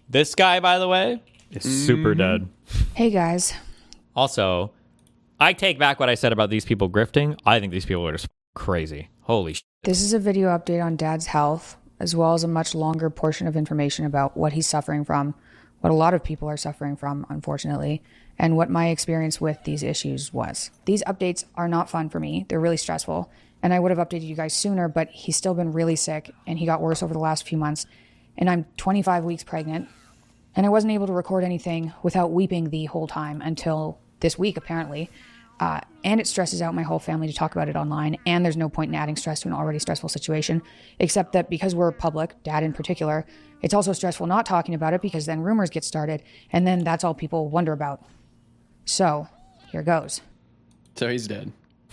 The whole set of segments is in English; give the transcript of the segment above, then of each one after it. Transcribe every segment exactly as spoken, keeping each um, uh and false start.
This guy, by the way, is super Mm-hmm. dead. Hey, guys. Also, I take back what I said about these people grifting. I think these people are just crazy. Holy shit. This is a video update on Dad's health, as well as a much longer portion of information about what he's suffering from, what a lot of people are suffering from, unfortunately, and what my experience with these issues was. These updates are not fun for me. They're really stressful, and I would have updated you guys sooner, but he's still been really sick, and he got worse over the last few months, and I'm twenty-five weeks pregnant, and I wasn't able to record anything without weeping the whole time until this week, apparently. Uh, and it stresses out my whole family to talk about it online, and there's no point in adding stress to an already stressful situation, except that because we're public, Dad in particular, it's also stressful not talking about it because then rumors get started, and then that's all people wonder about. So, here goes. So he's dead.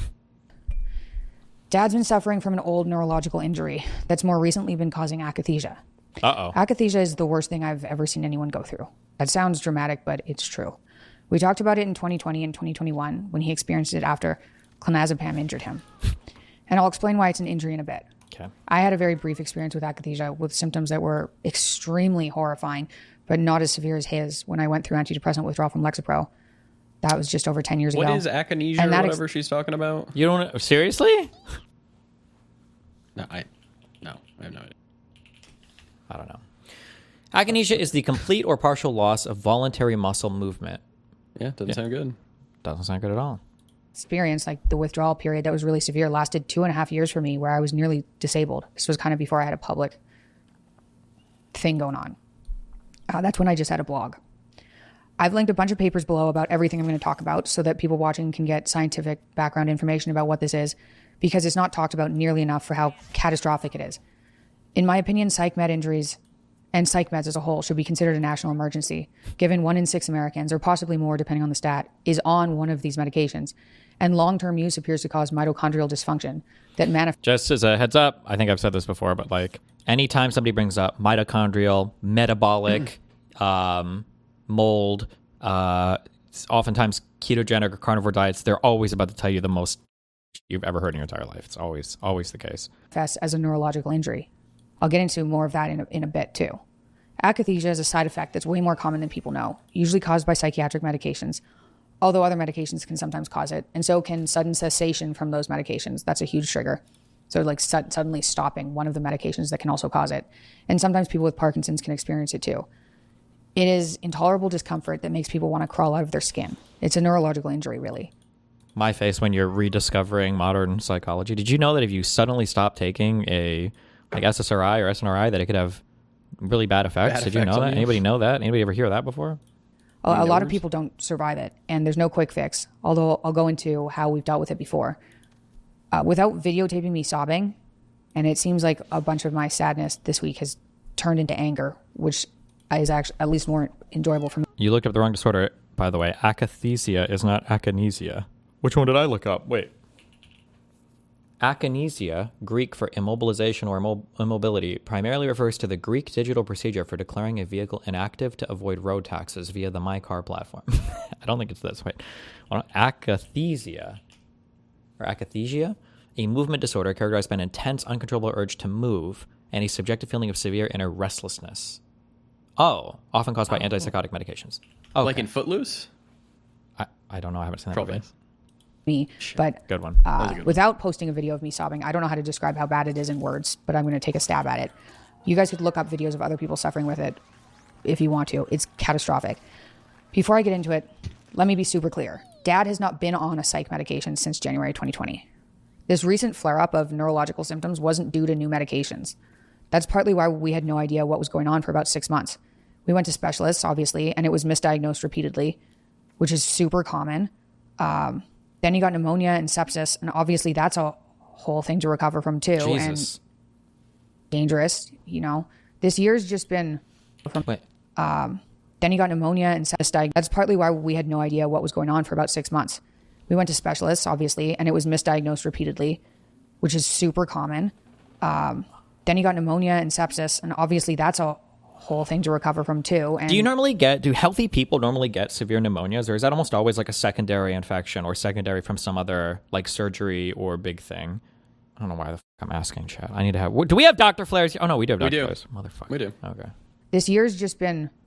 Dad's been suffering from an old neurological injury that's more recently been causing akathisia. Uh-oh. Akathisia is the worst thing I've ever seen anyone go through. That sounds dramatic, but it's true. We talked about it in twenty twenty and twenty twenty-one when he experienced it after clonazepam injured him. And I'll explain why it's an injury in a bit. Okay. I had a very brief experience with akathisia with symptoms that were extremely horrifying, but not as severe as his when I went through antidepressant withdrawal from Lexapro. That was just over ten years What ago. What is akathisia And or that whatever ex- she's talking about? You don't... Seriously? No, I... No, I have no idea. I don't know. Akinesia is the complete or partial loss of voluntary muscle movement. Yeah, doesn't Yeah. sound good. Doesn't sound good at all. experience, like the withdrawal period that was really severe, lasted two and a half years for me, where I was nearly disabled. This was kind of before I had a public thing going on. Uh, that's when I just had a blog. I've linked a bunch of papers below about everything I'm going to talk about so that people watching can get scientific background information about what this is, because it's not talked about nearly enough for how catastrophic it is. In my opinion, psych med injuries and psych meds as a whole should be considered a national emergency, given one in six Americans, or possibly more depending on the stat, is on one of these medications, and long-term use appears to cause mitochondrial dysfunction that manifests. Just as a heads up, I think I've said this before, but like anytime somebody brings up mitochondrial, metabolic, um, mold, uh, oftentimes ketogenic or carnivore diets, they're always about to tell you the most you've ever heard in your entire life. It's always, always the case. As a neurological injury. I'll get into more of that in a, in a bit too. Akathisia is a side effect that's way more common than people know, usually caused by psychiatric medications, although other medications can sometimes cause it, and so can sudden cessation from those medications. That's a huge trigger. So like su- suddenly stopping one of the medications that can also cause it. And sometimes people with Parkinson's can experience it too. It is intolerable discomfort that makes people want to crawl out of their skin. It's a neurological injury, really. My face when you're rediscovering modern psychology. Did you know that if you suddenly stop taking a like S S R I or S N R I, that it could have really bad effects? Bad Did you effects know on that? you? Anybody know that? Anybody ever hear that before? A, a lot of knows? people don't survive it, and there's no quick fix, although I'll go into how we've dealt with it before. Uh, without videotaping me sobbing, and it seems like a bunch of my sadness this week has turned into anger, which is actually at least more enjoyable for me. You looked up the wrong disorder, by the way. Akathisia is not akinesia. Which one did I look up? Wait. Akinesia, Greek for immobilization or immo- immobility, primarily refers to the Greek digital procedure for declaring a vehicle inactive to avoid road taxes via the My Car platform. I don't think it's this. Wait. Well, akathisia, or akathisia, a movement disorder characterized by an intense, uncontrollable urge to move and a subjective feeling of severe inner restlessness. Oh, often caused by antipsychotic medications. Oh, Like in Footloose? I, I don't know. I haven't seen that Probably. movie. me, but Good one. uh, without posting a video of me sobbing, I don't know how to describe how bad it is in words, but I'm going to take a stab at it. You guys could look up videos of other people suffering with it if you want to. It's catastrophic. Before I get into it, let me be super clear. Dad has not been on a psych medication since January twenty twenty. This recent flare-up of neurological symptoms wasn't due to new medications. That's partly why we had no idea what was going on for about six months. We went to specialists, obviously, and it was misdiagnosed repeatedly, which is super common. Um, then he got pneumonia and sepsis, and obviously that's a whole thing to recover from too. Jesus. And dangerous, you know. This year's just been from Wait. then he got pneumonia and sepsis. That's partly why we had no idea what was going on for about six months. We went to specialists, obviously, and it was misdiagnosed repeatedly, which is super common. Um, then he got pneumonia and sepsis, and obviously that's a whole thing to recover from too. And Do you normally get, do healthy people normally get severe pneumonias, or is that almost always like a secondary infection or secondary from some other like surgery or big thing? I don't know why the fuck I'm asking, Chad. I need to have, do we have Doctor Flares? Oh no, we do have We Doctor do. Flares. Motherfucker. We do. Okay. this year's just been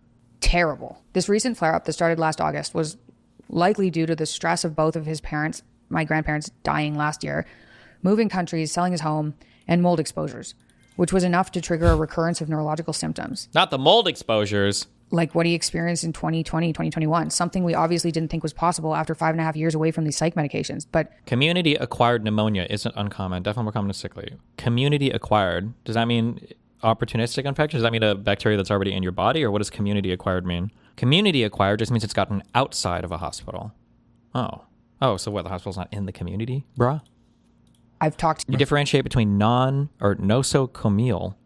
terrible. This recent flare-up that started last August was likely due to the stress of both of his parents, my grandparents, dying last year, moving countries, selling his home, and mold exposures, which was enough to trigger a recurrence of neurological symptoms. Not the mold exposures. Like what he experienced in twenty twenty, twenty twenty-one, something we obviously didn't think was possible after five and a half years away from these psych medications. But community-acquired pneumonia isn't uncommon, definitely more common than sick leave. Community-acquired, does that mean opportunistic infection? Does that mean a bacteria that's already in your body, or what does community-acquired mean? Community-acquired just means it's gotten outside of a hospital. Oh. Oh, so what, the hospital's not in the community, bruh? I've talked... You differentiate between non- or nosocomial,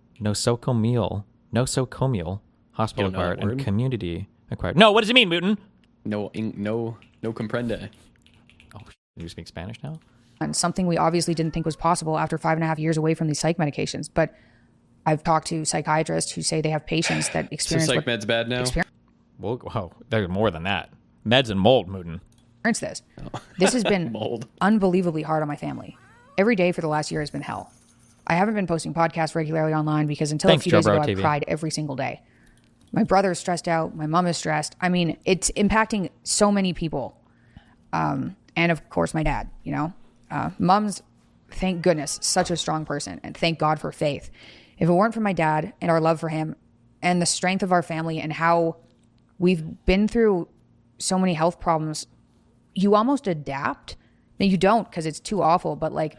nosocomial, nosocomial, hospital acquired, and community acquired. No, what does it mean, Mutin? No, in, no, no comprende. Oh, you speak Spanish now? And something we obviously didn't think was possible after five and a half years away from these psych medications. But I've talked to psychiatrists who say they have patients that experience... So psych what, med's bad now? Experience, Well, whoa, there's more than that. Meds and mold, Mutin. this. This has been Mold. unbelievably hard on my family. Every day for the last year has been hell. I haven't been posting podcasts regularly online because until Thanks, a few days Joe Bro ago, I T V. cried every single day. My brother's stressed out. My mom is stressed. I mean, it's impacting so many people. Um, and of course, my dad, you know. Uh, mom's, thank goodness, such a strong person. And thank God for faith. If it weren't for my dad and our love for him and the strength of our family and how we've been through so many health problems, you almost adapt. Now, you don't because it's too awful. But like,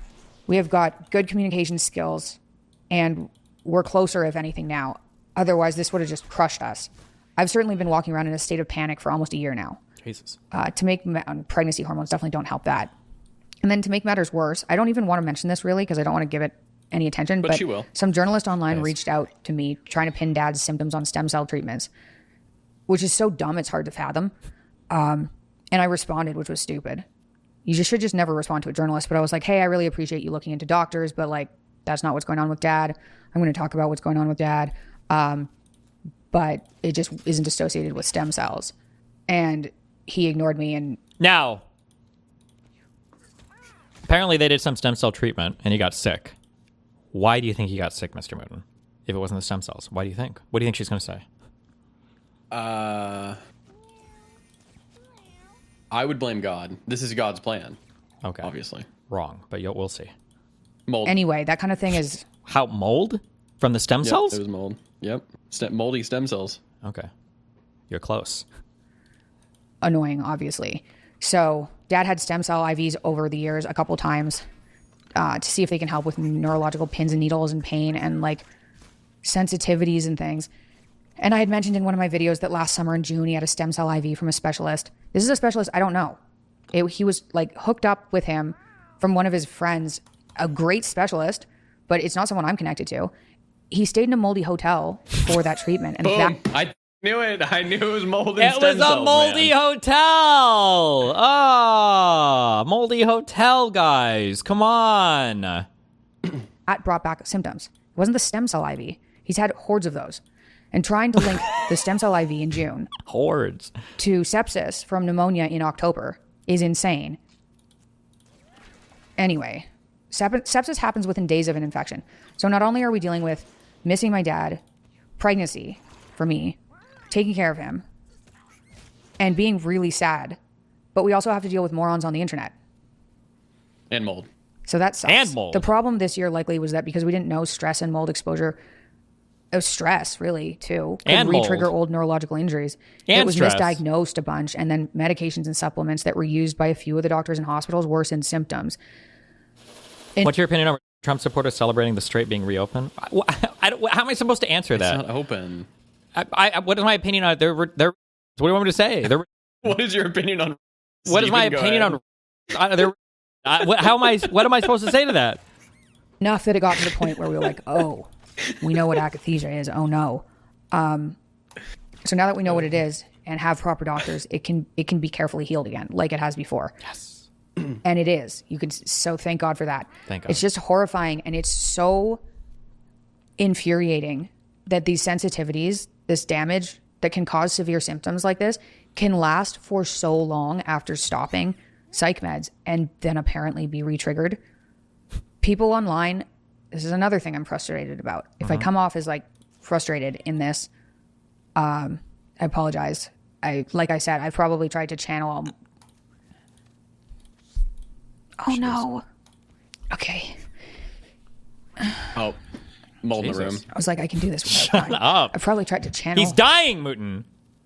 we have got good communication skills and we're closer, if anything, now. Otherwise, this would have just crushed us. I've certainly been walking around in a state of panic for almost a year now. Jesus. Uh, to make ma- pregnancy hormones definitely don't help that. And then to make matters worse, I don't even want to mention this really because I don't want to give it any attention. But But, you will. Some journalist online Yes. reached out to me trying to pin dad's symptoms on stem cell treatments, which is so dumb it's hard to fathom. Um, and I responded, which was stupid. You just should just never respond to a journalist. But I was like, hey, I really appreciate you looking into doctors, but like that's not what's going on with dad. I'm going to talk about what's going on with dad. Um, but it just isn't associated with stem cells. And he ignored me and Now, apparently they did some stem cell treatment and he got sick. Why do you think he got sick, Mister Mutin? If it wasn't the stem cells, why do you think? What do you think she's going to say? Uh, I would blame God. This is God's plan, Okay. obviously. Wrong, but you'll, we'll see. Mold. anyway, that kind of thing is How, mold? From the stem Yep, cells? it was mold. Yep. Stem, moldy stem cells. Okay. You're close. annoying, obviously. So dad had stem cell I Vs over the years a couple times uh, to see if they can help with neurological pins and needles and pain and like sensitivities and things. And I had mentioned in one of my videos that last summer in June, he had a stem cell I V from a specialist. This is a specialist I don't know. It, he was like hooked up with him from one of his friends, a great specialist, but it's not someone I'm connected to. He stayed in a moldy hotel for that treatment. And Boom. that, I knew it. I knew it was mold and It stem was a cells, moldy man. hotel. Ah, moldy hotel, guys. Come on. that brought back symptoms. It wasn't the stem cell I V. He's had hordes of those. And trying to link the stem cell I V in June Hordes. to sepsis from pneumonia in October is insane. Anyway, sep- sepsis happens within days of an infection. So not only are we dealing with missing my dad, pregnancy for me, taking care of him, and being really sad, but we also have to deal with morons on the internet. And mold. So that sucks. And mold. The problem this year likely was that because we didn't know stress and mold exposure, it was stress really too, could And mold. re-trigger old neurological injuries. And it was stress. misdiagnosed a bunch, and then medications and supplements that were used by a few of the doctors in hospitals worsened symptoms. And What's your opinion on Trump supporters celebrating the strait being reopened? I, I, I, how am I supposed to answer It's that? not open. I, I, what is my opinion on it? They're, they're, what do you want me to say? They're, What is your opinion on? what is my Steven, go opinion ahead. on? Uh, they're, I, what, how am I? What am I supposed to say to that? enough that it got to the point where we were like, oh, we know what akathisia is. Oh no. Um, so now that we know what it is and have proper doctors, it can it can be carefully healed again, like it has before. Yes. And it is. You could so thank God for that. Thank God. It's just horrifying, and it's so infuriating that these sensitivities, this damage that can cause severe symptoms like this, can last for so long after stopping psych meds and then apparently be re-triggered. People online, this is another thing I'm frustrated about. If I come off as like frustrated in this, Um, I apologize. I like I said, I've probably tried to channel. All... Oh no. Okay. Oh, mold in the Jesus. room. I was like, I can do this without Shut crying. up. I've probably tried to channel. He's dying, Mooten.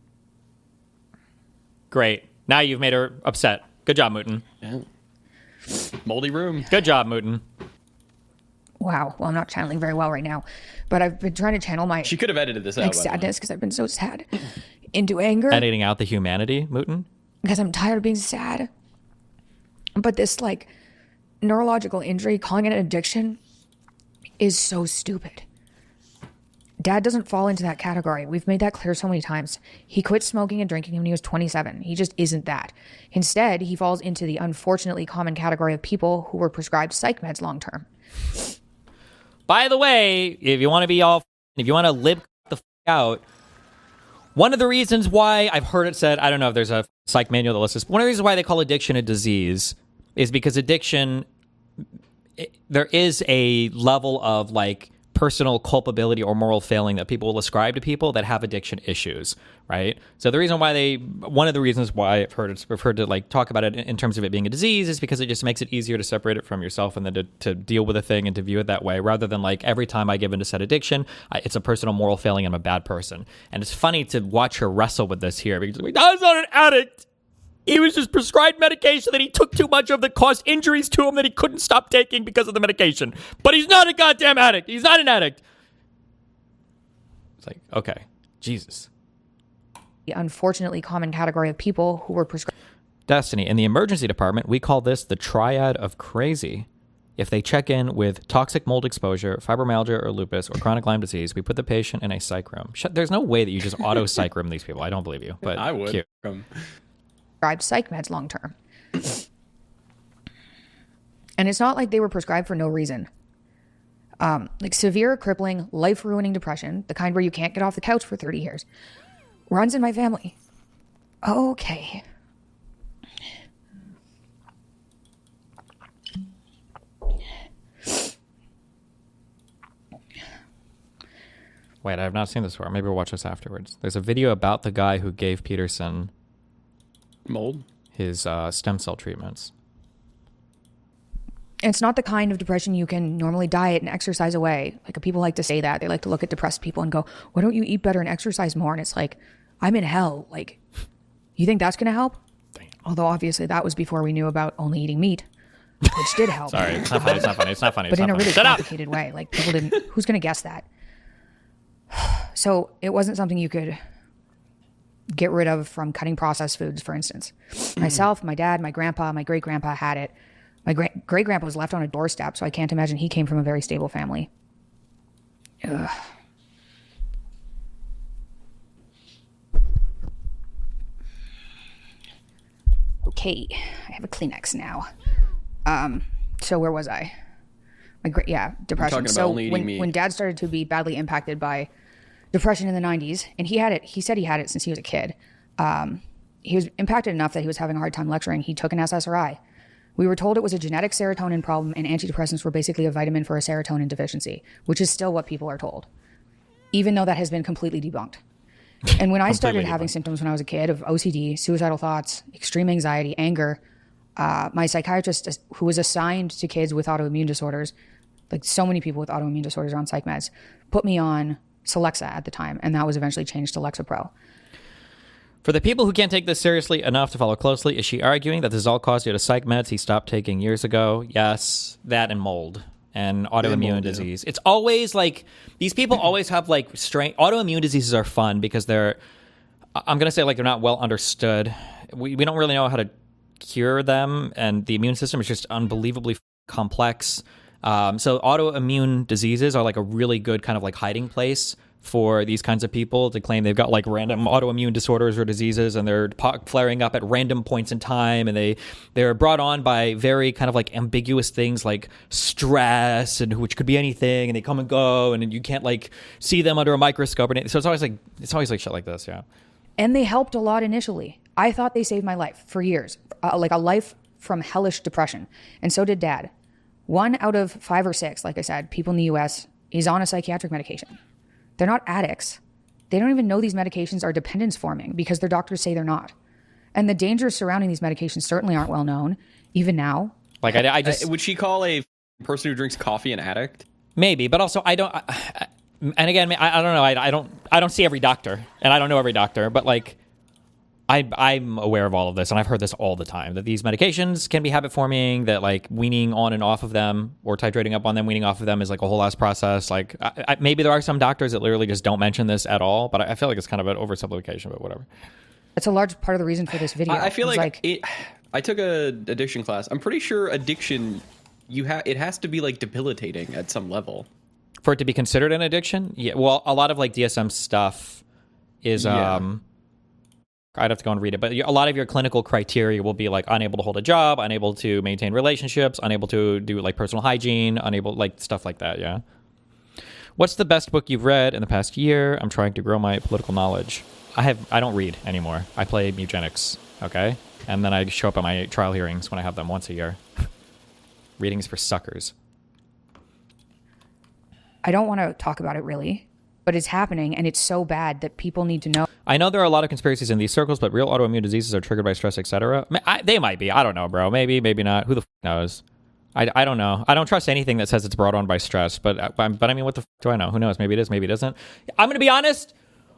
Great. Now you've made her upset. Good job, Mooten. Yeah. Moldy room. Good job, Mooten. Wow. Well, I'm not channeling very well right now, but I've been trying to channel my She could have edited this out. like by the way. sadness because I've been so sad into anger Editing out the humanity, Mooten. because I'm tired of being sad. But this like neurological injury, calling it an addiction, is so stupid. Dad doesn't fall into that category. We've made that clear so many times. He quit smoking and drinking when he was twenty-seven. He just isn't that. Instead, he falls into the unfortunately common category of people who were prescribed psych meds long term. By the way, if you want to be all, if you want to live the f- out, one of the reasons why I've heard it said, I don't know if there's a psych manual that lists this, but one of the reasons why they call addiction a disease is because addiction, it, there is a level of like personal culpability or moral failing that people will ascribe to people that have addiction issues, right? So the reason why they, one of the reasons why I've heard it's preferred to like talk about it in terms of it being a disease is because it just makes it easier to separate it from yourself and then to, to deal with a thing and to view it that way, rather than like every time I give into said addiction, I, it's a personal moral failing, I'm a bad person. And it's funny to watch her wrestle with this here because like, I was not an addict. He was just prescribed medication that he took too much of that caused injuries to him that he couldn't stop taking because of the medication. But he's not a goddamn addict. He's not an addict. It's like, okay, Jesus. The unfortunately common category of people who were prescribed. Destiny, in the emergency department, we call this the triad of crazy. If they check in with toxic mold exposure, fibromyalgia or lupus or chronic Lyme disease, we put the patient in a psych room. Shut, there's no way that you just auto psych room these people. I don't believe you, but I would. cute. From prescribed psych meds long term. And it's not like they were prescribed for no reason. Um, like severe, crippling, life-ruining depression, the kind where you can't get off the couch for thirty years, runs in my family. Okay. Wait, I have not seen this before. Maybe we'll watch this afterwards. There's a video about the guy who gave Peterson mold. his uh, stem cell treatments. It's not the kind of depression you can normally diet and exercise away. Like people like to say that. They like to look at depressed people and go, why don't you eat better and exercise more? And it's like, I'm in hell. Like, you think that's going to help? Dang. Although obviously that was before we knew about only eating meat, which did help. Sorry, it's not funny. It's not funny. It's not funny. But It's in not a funny. really Shut up. complicated way. Like people didn't, who's going to guess that? So it wasn't something you could get rid of from cutting processed foods, for instance. Myself, my dad, my grandpa, my great grandpa had it. My great great grandpa was left on a doorstep, so I can't imagine he came from a very stable family. Ugh. Okay, I have a Kleenex now. Um, so where was I? My great yeah, depression. talking about So only eating when meat. when Dad started to be badly impacted by depression in the nineties, and he had it. He said he had it since he was a kid. Um, he was impacted enough that he was having a hard time lecturing. He took an S S R I. We were told it was a genetic serotonin problem, and antidepressants were basically a vitamin for a serotonin deficiency, which is still what people are told, even though that has been completely debunked. And when I started having symptoms when I was a kid of O C D, suicidal thoughts, extreme anxiety, anger, uh, my psychiatrist, who was assigned to kids with autoimmune disorders, like so many people with autoimmune disorders are on psych meds, put me on Celexa at the time, and that was eventually changed to Lexapro. For the people who can't take this seriously enough to follow closely, is she arguing that this is all caused due to psych meds he stopped taking years ago? Yes, that and mold and autoimmune mold, disease. Yeah. It's always like, these people always have like strange, autoimmune diseases are fun because they're, I'm going to say like they're not well understood. We, we don't really know how to cure them, and the immune system is just unbelievably complex. Um, so autoimmune diseases are like a really good kind of like hiding place for these kinds of people to claim they've got like random autoimmune disorders or diseases, and they're po- flaring up at random points in time, and they they're brought on by very kind of like ambiguous things like stress, and which could be anything, and they come and go, and you can't like see them under a microscope. And so it's always like it's always like shit like this, yeah. And they helped a lot initially. I thought they saved my life for years, uh, like a life from hellish depression, and so did Dad. One out of five or six, like I said, people in the U S is on a psychiatric medication. They're not addicts. they don't even know these medications are dependence forming because their doctors say they're not. And the dangers surrounding these medications certainly aren't well known, even now. Like, I, I just... Uh, would she call a person who drinks coffee an addict? Maybe, but also I don't... I, I, and again, I, I don't know. I, I don't I don't see every doctor, and I don't know every doctor, but, like, I, I'm aware of all of this, and I've heard this all the time, that these medications can be habit-forming, that, like, weaning on and off of them, or titrating up on them, weaning off of them is, like, a whole ass process. Like, I, I, maybe there are some doctors that literally just don't mention this at all, but I, I feel like it's kind of an oversimplification, but whatever. That's a large part of the reason for this video. I, I feel like, like it, I took a addiction class. I'm pretty sure addiction, you ha- it has to be, like, debilitating at some level. For it to be considered an addiction? Yeah, well, a lot of, like, D S M stuff is... Yeah. um. I'd have to go and read it, but a lot of your clinical criteria will be like unable to hold a job, unable to maintain relationships, unable to do like personal hygiene, unable like stuff like that. Yeah. What's the best book you've read in the past year? I'm trying to grow my political knowledge. I have. I don't read anymore. I play eugenics. Okay, and then I show up at my trial hearings when I have them once a year. Readings for suckers. I don't want to talk about it really, but it's happening, and it's so bad that people need to know. I know there are a lot of conspiracies in these circles, but real autoimmune diseases are triggered by stress, et cetera. They might be. I don't know, bro. Maybe, maybe not. Who the f- knows? I, I don't know. I don't trust anything that says it's brought on by stress, but but I mean, what the f- do I know? Who knows? Maybe it is, maybe it isn't. I'm going to be honest.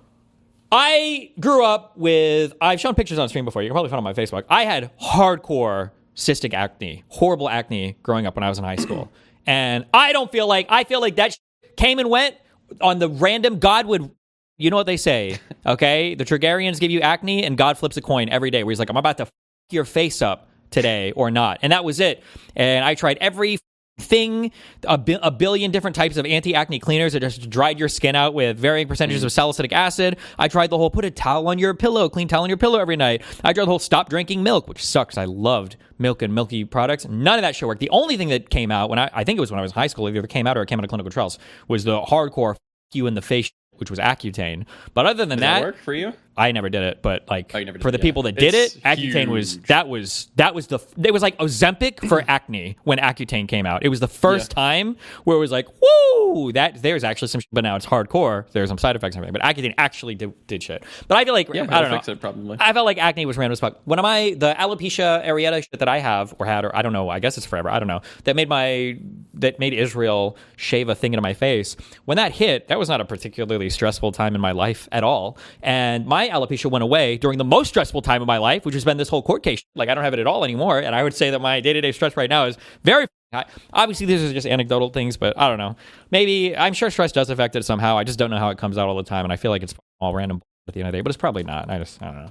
I grew up with, I've shown pictures on stream before. You can probably find them on my Facebook. I had hardcore cystic acne, horrible acne growing up when I was in high school. And I don't feel like, I feel like that sh- came and went on the random, God would, you know what they say, okay? The Targaryens give you acne and God flips a coin every day where he's like, I'm about to f- your face up today or not. And that was it. And I tried every thing, a, bi- a billion different types of anti-acne cleaners that just dried your skin out with varying percentages mm. of salicylic acid. I tried the whole put a towel on your pillow, clean towel on your pillow every night. I tried the whole stop drinking milk, which sucks. I loved milk and milky products. None of that shit worked. The only thing that came out when I, I think it was when I was in high school, it either came out or it came out of clinical trials, was the hardcore f- you in the face, which was Accutane. But other than Did that, that work for you? I never did it, but like oh, did for the it, people yeah. that did it's it, Accutane huge. was that was that was the it was like Ozempic for acne when Accutane came out. It was the first yeah. time where it was like, woo, that there's actually some, but now it's hardcore. There's some side effects and everything, but Accutane actually did, did shit. But I feel like yeah, I don't know. Fix it, probably. I felt like acne was random as fuck. When am I the alopecia areata shit that I have or had or I don't know. I guess it's forever. I don't know. That made my that made Israel shave a thing into my face. When that hit, that was not a particularly stressful time in my life at all. And my alopecia went away during the most stressful time of my life, which has been this whole court case. Like, I don't have it at all anymore. And I would say that my day-to-day stress right now is very high. Obviously, these are just anecdotal things, but I don't know. Maybe, I'm sure stress does affect it somehow. I just don't know how it comes out all the time. And I feel like it's all random at the end of the day, but it's probably not. I just, I don't know.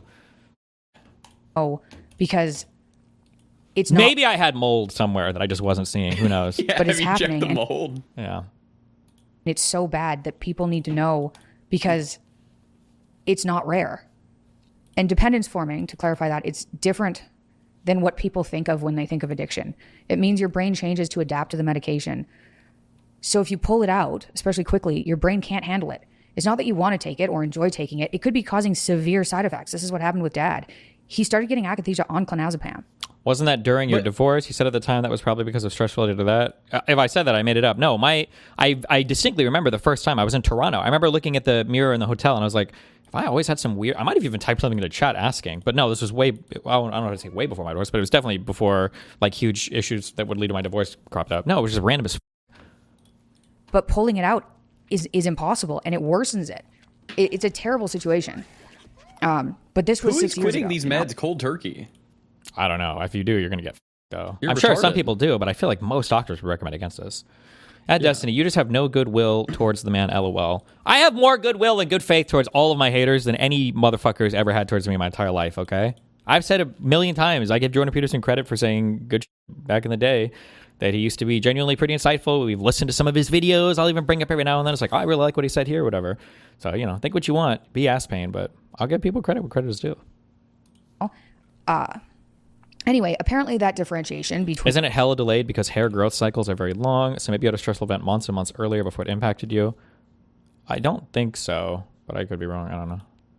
Oh, because it's not. Maybe I had mold somewhere that I just wasn't seeing. Who knows? yeah, but it's have you happening. checked the mold? Yeah. It's so bad that people need to know because it's not rare. And dependence forming, to clarify that, it's different than what people think of when they think of addiction. It means your brain changes to adapt to the medication. So if you pull it out, especially quickly, your brain can't handle it. It's not that you want to take it or enjoy taking it. It could be causing severe side effects. This is what happened with Dad. He started getting akathisia on clonazepam. Wasn't that during your but, divorce? You said at the time that was probably because of stress related to that. Uh, if I said that, I made it up. No, my I I distinctly remember the first time I was in Toronto. I remember looking at the mirror in the hotel and I was like, if I always had some weird, I might have even typed something in the chat asking, but no, this was way, I don't know how to say way before my divorce, but it was definitely before like huge issues that would lead to my divorce cropped up. No, it was just random as f- But pulling it out is, is impossible and it worsens it. it it's a terrible situation. Um, but this was Who six is years quitting ago, these you know? meds cold turkey? I don't know. If you do, you're going to get f- though. You're I'm sure retarded. some people do, but I feel like most doctors would recommend against this. At Yeah. Destiny, you just have no goodwill towards the man, LOL. I have more goodwill and good faith towards all of my haters than any motherfucker has ever had towards me my entire life, okay? I've said a million times, I give Jordan Peterson credit for saying good shit back in the day, that he used to be genuinely pretty insightful. We've listened to some of his videos. I'll even bring up every now and then. It's like, oh, I really like what he said here, or whatever. So, you know, think what you want. Be ass pain, but I'll give people credit where credit is due. Uh, anyway, apparently that differentiation between... Isn't it hella delayed because hair growth cycles are very long? So maybe you had a stressful event months and months earlier before it impacted you? I don't think so, but I could be wrong. I don't know.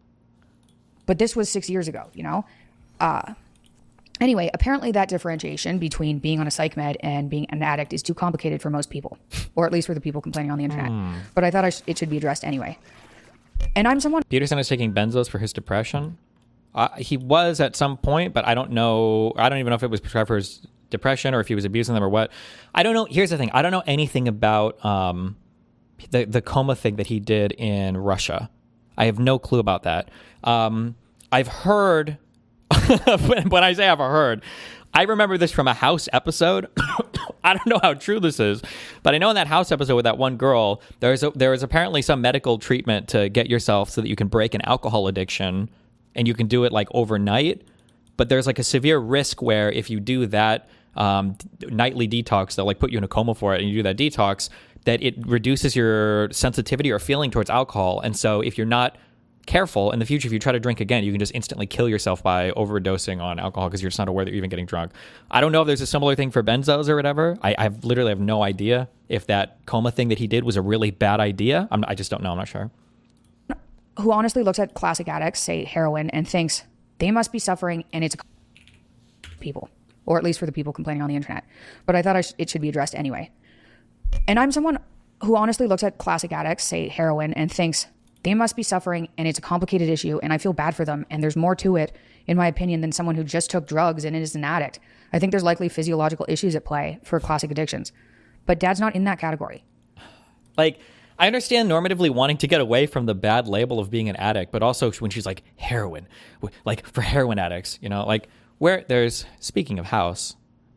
But this was six years ago, you know? Uh, anyway, apparently that differentiation between being on a psych med and being an addict is too complicated for most people, or at least for the people complaining on the internet. Mm. But I thought I sh- it should be addressed anyway. And I'm someone. Peterson is taking benzos for his depression. Uh, he was at some point, but I don't know. I don't even know if it was prescribed for his depression or if he was abusing them or what. I don't know. Here's the thing. I don't know anything about um, the, the coma thing that he did in Russia. I have no clue about that. Um, I've heard, when I say I've heard, I remember this from a House episode. I don't know how true this is, but I know in that House episode with that one girl, there's a, there is apparently some medical treatment to get yourself so that you can break an alcohol addiction, and you can do it like overnight. But there's like a severe risk where if you do that um, nightly detox, they'll like put you in a coma for it, and you do that detox, that it reduces your sensitivity or feeling towards alcohol. And so if you're not careful in the future, if you try to drink again, you can just instantly kill yourself by overdosing on alcohol because you're just not aware that you're even getting drunk. I don't know if there's a similar thing for benzos or whatever. I I've literally have no idea if that coma thing that he did was a really bad idea. I'm, I just don't know. I'm not sure. Who honestly looks at classic addicts, say heroin, and thinks they must be suffering, and it's people, or at least for the people complaining on the internet. But I thought I sh- it should be addressed anyway. And I'm someone who honestly looks at classic addicts, say heroin, and thinks they must be suffering, and it's a complicated issue, and I feel bad for them, and there's more to it, in my opinion, than someone who just took drugs and is an addict. I think there's likely physiological issues at play for classic addictions. But Dad's not in that category. Like, I understand normatively wanting to get away from the bad label of being an addict, but also when she's like, heroin, like for heroin addicts, you know, like where there's, speaking of House.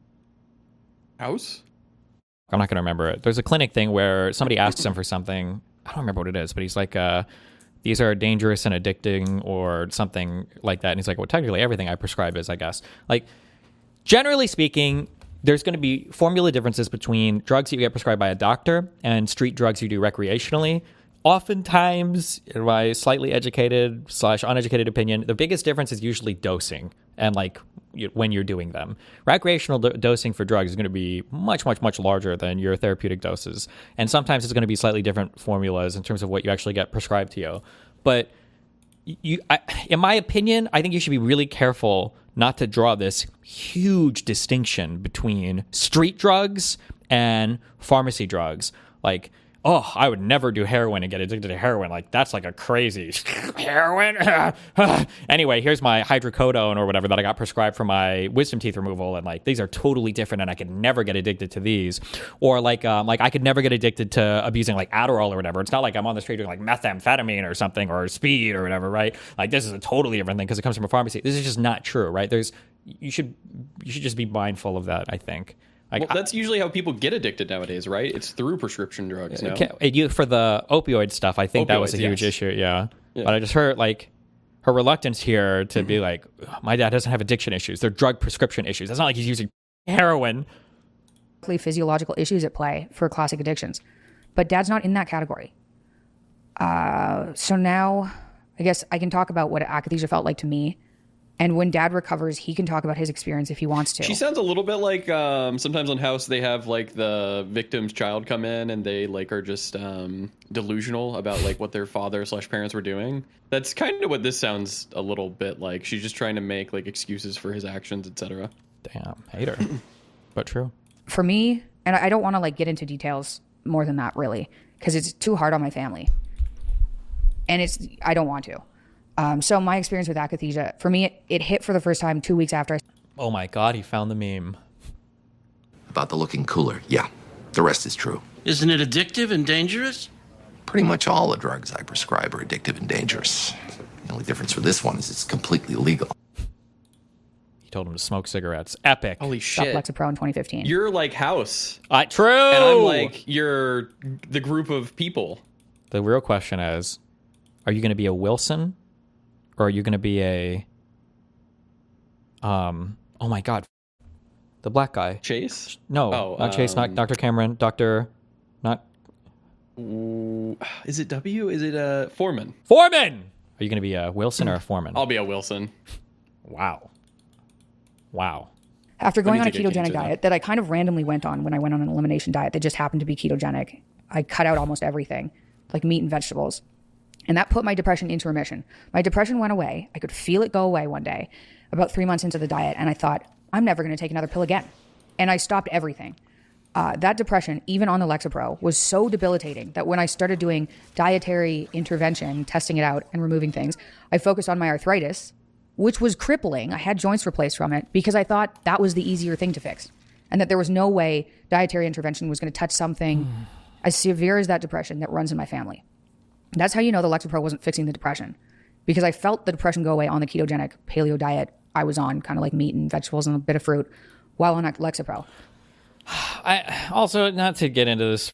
House? I'm not going to remember it. There's a clinic thing where somebody asks him for something. I don't remember what it is, but he's like, uh, these are dangerous and addicting or something like that. And he's like, well, technically everything I prescribe is, I guess. Like, generally speaking, there's going to be formula differences between drugs that you get prescribed by a doctor and street drugs you do recreationally. Oftentimes, in my slightly educated slash uneducated opinion, the biggest difference is usually dosing and like when you're doing them. Recreational do- dosing for drugs is going to be much, much, much larger than your therapeutic doses. And sometimes it's going to be slightly different formulas in terms of what you actually get prescribed to you. But you, I, in my opinion, I think you should be really careful not to draw this huge distinction between street drugs and pharmacy drugs. Like, oh, I would never do heroin and get addicted to heroin. Like, that's like a crazy heroin. Anyway, here's my hydrocodone or whatever that I got prescribed for my wisdom teeth removal. And like, these are totally different and I could never get addicted to these. Or like, um, like I could never get addicted to abusing like Adderall or whatever. It's not like I'm on the street doing like methamphetamine or something or speed or whatever, right? Like, this is a totally different thing because it comes from a pharmacy. This is just not true, right? There's, you should, you should just be mindful of that, I think. Like, well, that's usually how people get addicted nowadays, right? It's through prescription drugs. No? Okay, you, for the opioid stuff, I think Opioids, that was a huge yes. issue, yeah. yeah. But I just heard, like, her reluctance here to mm-hmm. be like, my dad doesn't have addiction issues. They're drug prescription issues. It's not like he's using heroin. Physiological issues at play for classic addictions. But Dad's not in that category. Uh, so now, I guess I can talk about what akathisia felt like to me. And when Dad recovers, he can talk about his experience if he wants to. She sounds a little bit like um, sometimes on House they have like the victim's child come in and they like are just um, delusional about like what their father slash parents were doing. That's kind of what this sounds a little bit like. She's just trying to make like excuses for his actions, et cetera. Damn, hater, but true. For me, and I don't want to like get into details more than that really, because it's too hard on my family, and it's I don't want to. Um, so my experience with akathisia, for me, it, it hit for the first time two weeks after I... Oh my God, he found the meme. About the looking cooler, yeah. The rest is true. Isn't it addictive and dangerous? Pretty much all the drugs I prescribe are addictive and dangerous. The only difference for this one is it's completely legal. He told him to smoke cigarettes. Epic. Holy shit. Lexapro in twenty fifteen. You're like House. Uh, true! And I'm like, you're the group of people. The real question is, are you going to be a Wilson? Or are you going to be a, um, oh my God, the black guy? Chase? No, oh, not Chase, um, not Doctor Cameron, Doctor, not. Is it W? Is it uh, Foreman? Foreman! Are you going to be a Wilson or a Foreman? I'll be a Wilson. Wow. Wow. After going on a ketogenic diet that I kind of randomly went on when I went on an elimination diet that just happened to be ketogenic, I cut out almost everything, like meat and vegetables. And that put my depression into remission. My depression went away. I could feel it go away one day, about three months into the diet. And I thought, I'm never going to take another pill again. And I stopped everything. Uh, that depression, even on the Lexapro, was so debilitating that when I started doing dietary intervention, testing it out and removing things, I focused on my arthritis, which was crippling. I had joints replaced from it because I thought that was the easier thing to fix, and that there was no way dietary intervention was going to touch something mm. as severe as that depression that runs in my family. That's how you know the Lexapro wasn't fixing the depression, because I felt the depression go away on the ketogenic paleo diet I was on, kind of like meat and vegetables and a bit of fruit, while on Lexapro. I also, not to get into this,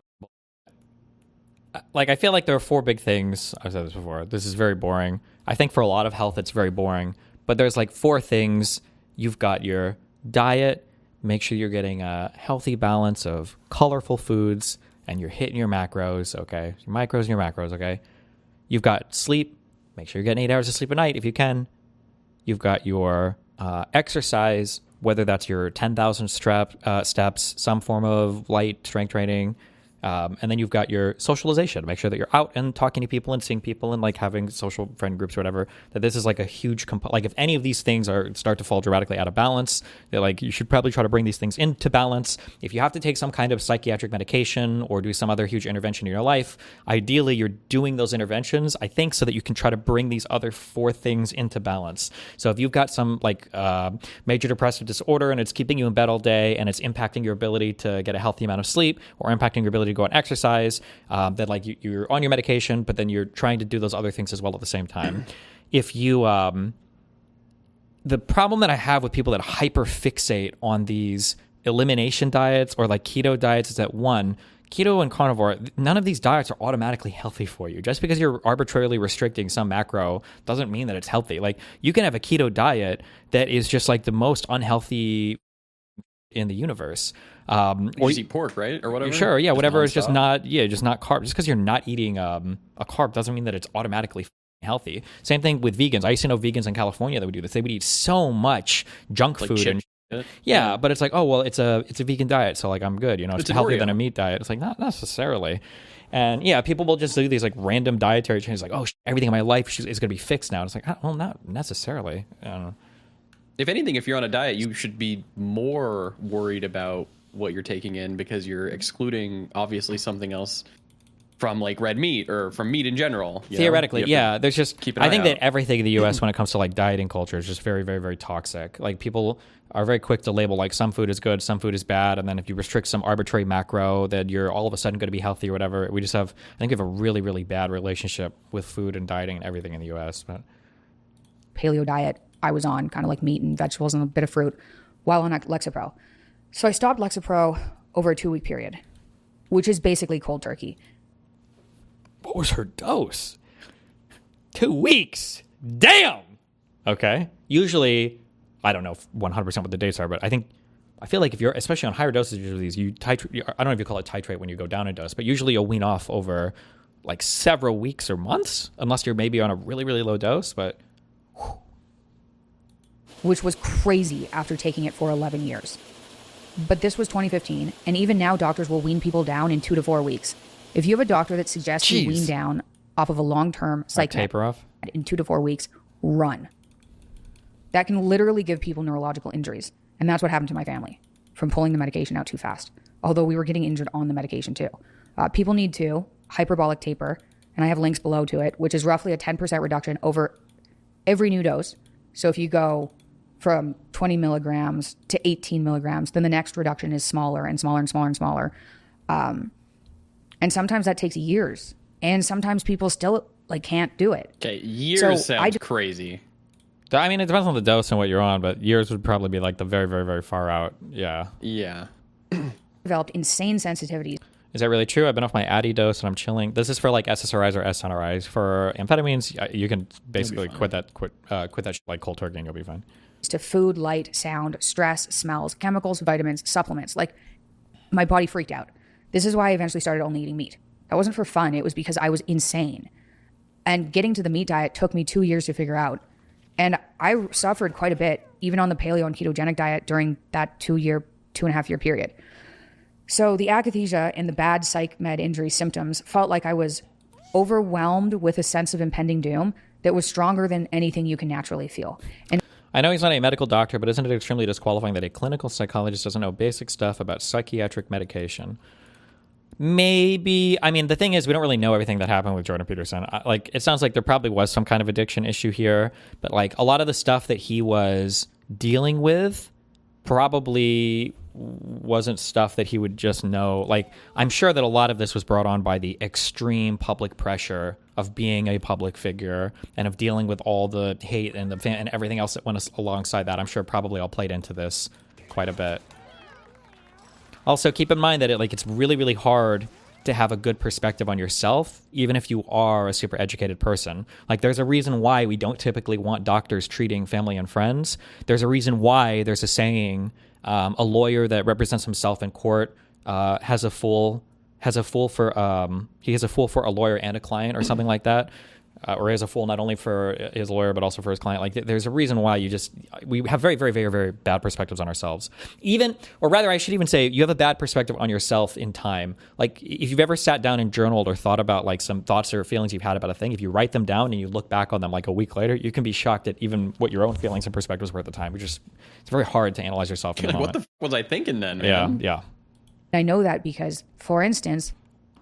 like, I feel like there are four big things. I've said this before. This is very boring. I think for a lot of health, it's very boring. But there's like four things. You've got your diet. Make sure you're getting a healthy balance of colorful foods and you're hitting your macros, okay? Your micros and your macros, okay? You've got sleep. Make sure you're getting eight hours of sleep a night if you can. You've got your uh, exercise, whether that's your ten thousand strap, uh, steps, some form of light strength training. Um, and then you've got your socialization. Make sure that you're out and talking to people and seeing people and like having social friend groups or whatever. That this is like a huge comp- like if any of these things are start to fall dramatically out of balance, that like you should probably try to bring these things into balance. If you have to take some kind of psychiatric medication or do some other huge intervention in your life, ideally you're doing those interventions, I think, so that you can try to bring these other four things into balance. So if you've got some like uh, major depressive disorder and it's keeping you in bed all day and it's impacting your ability to get a healthy amount of sleep or impacting your ability to go and exercise, um, that like you, you're on your medication, but then you're trying to do those other things as well at the same time. If you, um, the problem that I have with people that hyper fixate on these elimination diets or like keto diets is that, one, keto and carnivore, none of these diets are automatically healthy for you. Just because you're arbitrarily restricting some macro doesn't mean that it's healthy. Like you can have a keto diet that is just like the most unhealthy in the universe. Um, or you eat pork, right? Or whatever. Sure. Yeah. Just whatever is nonstop. just not, yeah, just not carb. Just because you're not eating um, a carb doesn't mean that it's automatically healthy. Same thing with vegans. I used to know vegans in California that would do this. They would eat so much junk Like food chip and shit. yeah, Yeah. but it's like, oh, well, it's a it's a vegan diet, so like I'm good. You know, it's, It's an healthier Oreo. than a meat diet. It's like not necessarily. And yeah, people will just do these like random dietary changes, like, oh, sh- everything in my life is going to be fixed now. It's like, well, not necessarily. I don't know. If anything, if you're on a diet, you should be more worried about what you're taking in because you're excluding obviously something else from like red meat or from meat in general. you know? Theoretically, You have to yeah. There's just keep an I eye think out. that everything in the U S when it comes to like dieting culture is just very, very, very toxic. Like people are very quick to label like some food is good, some food is bad, and then if you restrict some arbitrary macro, then you're all of a sudden going to be healthy or whatever. We just have, I think, we have a really, really bad relationship with food and dieting and everything in the U S. But paleo diet I was on, kind of like meat and vegetables and a bit of fruit, while on Lexapro. So I stopped Lexapro over a two-week period, which is basically cold turkey. what was her dose? Two weeks. Damn. Okay. Usually, I don't know one hundred percent what the dates are, but I think, I feel like if you're, especially on higher dosages of these, you titrate, I don't know if you call it titrate when you go down in dose, but usually you'll wean off over like several weeks or months, unless you're maybe on a really, really low dose, but which was crazy after taking it for eleven years. But this was twenty fifteen, and even now doctors will wean people down in two to four weeks. If you have a doctor that suggests you Jeez. wean down off of a long-term like psych taper off. in two to four weeks, run. That can literally give people neurological injuries. And that's what happened to my family from pulling the medication out too fast. Although we were getting injured on the medication too. Uh, people need to hyperbolic taper, and I have links below to it, which is roughly a ten percent reduction over every new dose. So if you go from twenty milligrams to eighteen milligrams, then the next reduction is smaller and smaller and smaller and smaller. Um, and sometimes that takes years. And sometimes people still like can't do it. Okay, years So, sounds I d- crazy. I mean, it depends on the dose and what you're on, but years would probably be like the very, very, very far out. Yeah. Yeah. Developed insane sensitivities. Is that really true? I've been off my Addy dose and I'm chilling. This is for like S S R Is or S N R Is. For amphetamines, y- you can basically quit that, quit, uh, quit that shit like cold turkey and you'll be fine. To food, light, sound, stress, smells, chemicals, vitamins, supplements. Like, my body freaked out. This is why I eventually started only eating meat. That wasn't for fun. It was because I was insane. And getting to the meat diet took me two years to figure out. And I suffered quite a bit, even on the paleo and ketogenic diet during that two year, two and a half year period. So the akathisia and the bad psych med injury symptoms felt like I was overwhelmed with a sense of impending doom that was stronger than anything you can naturally feel. And I know he's not a medical doctor, but isn't it extremely disqualifying that a clinical psychologist doesn't know basic stuff about psychiatric medication? Maybe. I mean, the thing is, we don't really know everything that happened with Jordan Peterson. I, like, it sounds like there probably was some kind of addiction issue here, but like a lot of the stuff that he was dealing with probably wasn't stuff that he would just know. Like, I'm sure that a lot of this was brought on by the extreme public pressure of being a public figure and of dealing with all the hate and the fan and everything else that went alongside that. I'm sure probably all played into this quite a bit. Also, keep in mind that it like it's really, really hard to have a good perspective on yourself, even if you are a super educated person. Like, there's a reason why we don't typically want doctors treating family and friends. There's a reason why there's a saying, um, a lawyer that represents himself in court uh, has a fool has a fool for um, he has a fool for a lawyer and a client, or something like that. Uh, or he has a fool not only for his lawyer but also for his client. Like, there's a reason why you just we have very, very, very, very bad perspectives on ourselves. Even, or rather, I should even say, you have a bad perspective on yourself in time. Like, if you've ever sat down and journaled or thought about like some thoughts or feelings you've had about a thing, if you write them down and you look back on them like a week later, you can be shocked at even what your own feelings and perspectives were at the time. Which just it's very hard to analyze yourself in the Like, what moment. the f- was I thinking then, Yeah, man? yeah. I know that because, for instance,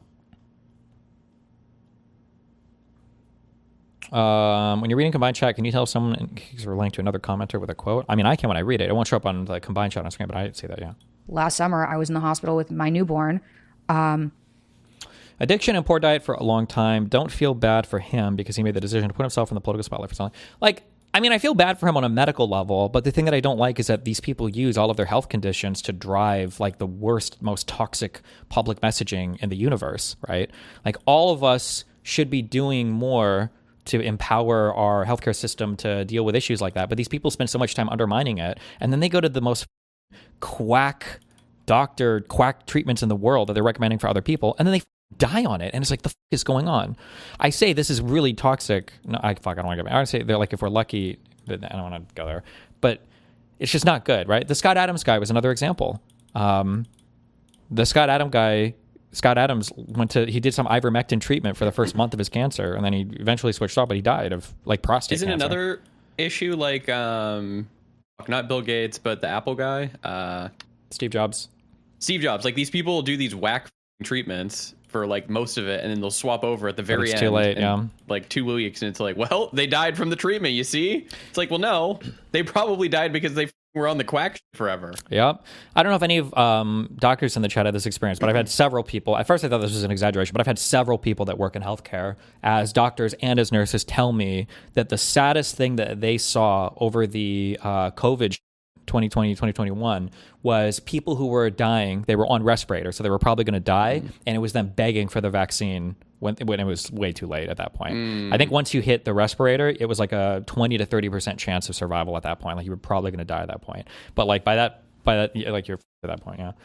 Um, when you're reading combined chat, can you tell if someone is a link to another commenter with a quote? I mean, I can when I read it. It won't show up on the combined chat on screen, but I see that, yeah. last summer I was in the hospital with my newborn. Um, Addiction and poor diet for a long time. Don't feel bad for him because he made the decision to put himself in the political spotlight for so long. Like, I mean, I feel bad for him on a medical level, but the thing that I don't like is that these people use all of their health conditions to drive like the worst, most toxic public messaging in the universe, right? Like, all of us should be doing more to empower our healthcare system to deal with issues like that. But these people spend so much time undermining it. And then they go to the most quack doctor, quack treatments in the world that they're recommending for other people. And then they die on it. And it's like, the fuck is going on? I say this is really toxic. No, I fuck, I don't want to go. I would say they're like, if we're lucky, I don't want to go there. But it's just not good, right? The Scott Adams guy was another example. Um, the Scott Adams guy... Scott Adams went to, he did some ivermectin treatment for the first month of his cancer, and then he eventually switched off, but he died of like prostate Isn't cancer. another issue like, um, not Bill Gates, but the Apple guy, uh, Steve Jobs. Steve Jobs. Like, these people do these whack treatments for like most of it, and then they'll swap over at the very it's end. too late, and, yeah. Like two weeks, and it's like, well, they died from the treatment, you see? It's like, well, no, they probably died because they were on the quack shit forever. Yep. I don't know if any of um, doctors in the chat had this experience, but I've had several people. At first, I thought this was an exaggeration, but I've had several people that work in healthcare as doctors and as nurses tell me that the saddest thing that they saw over the uh, COVID twenty twenty, twenty twenty-one was people who were dying. They were on respirators, so they were probably going to die, and it was them begging for the vaccine when when it was way too late at that point. Mm. I think once you hit the respirator, it was like a twenty to thirty percent chance of survival at that point. Like, you were probably going to die at that point. But like by that by that like you're at that point, yeah.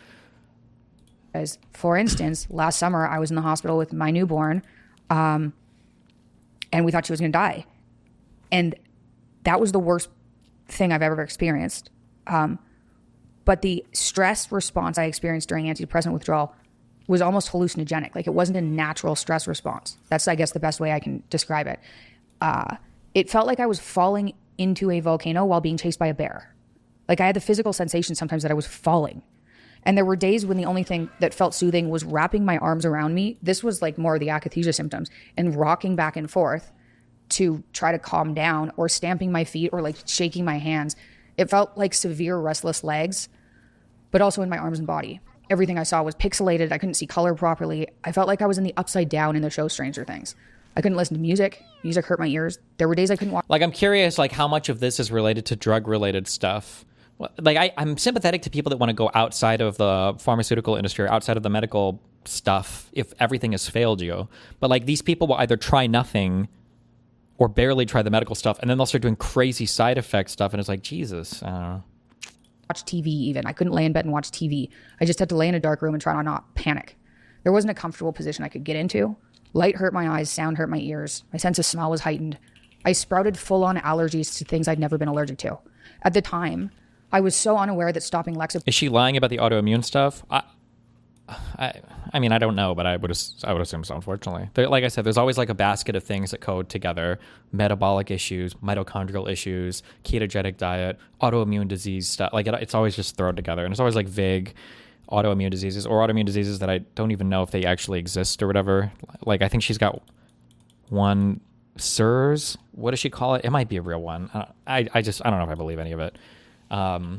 As for instance, last summer I was in the hospital with my newborn, um, and we thought she was going to die, and that was the worst thing I've ever experienced. Um, but the stress response I experienced during antidepressant withdrawal was almost hallucinogenic. Like, it wasn't a natural stress response. That's, I guess, the best way I can describe it. Uh, it felt like I was falling into a volcano while being chased by a bear. Like, I had the physical sensation sometimes that I was falling. And there were days when the only thing that felt soothing was wrapping my arms around me. This was like more of the akathisia symptoms, and rocking back and forth to try to calm down, or stamping my feet, or like shaking my hands. It felt like severe restless legs, but also in my arms and body. Everything I saw was pixelated. I couldn't see color properly. I felt like I was in the upside down in the show Stranger Things. I couldn't listen to music. Music hurt my ears. There were days I couldn't watch. Like, I'm curious, like, how much of this is related to drug-related stuff? Like, I, I'm sympathetic to people that want to go outside of the pharmaceutical industry or outside of the medical stuff if everything has failed you. But, like, these people will either try nothing or barely try the medical stuff, and then they'll start doing crazy side effect stuff, and it's like, Jesus, I don't know. Watch T V even. I couldn't lay in bed and watch T V. I just had to lay in a dark room and try to not panic. There wasn't a comfortable position I could get into. Light hurt my eyes, sound hurt my ears. My sense of smell was heightened. I sprouted full-on allergies to things I'd never been allergic to. At the time, I was so unaware that stopping Lexapro... Is she lying about the autoimmune stuff? I, I, I mean, I don't know, but I would I would assume so. Unfortunately, there, like I said, there's always like a basket of things that code together: metabolic issues, mitochondrial issues, ketogenic diet, autoimmune disease stuff. Like it, it's always just thrown together, and it's always like vague autoimmune diseases or autoimmune diseases that I don't even know if they actually exist or whatever. Like I think she's got one S I R S. What does she call it? It might be a real one. I I, I just I don't know if I believe any of it. Um,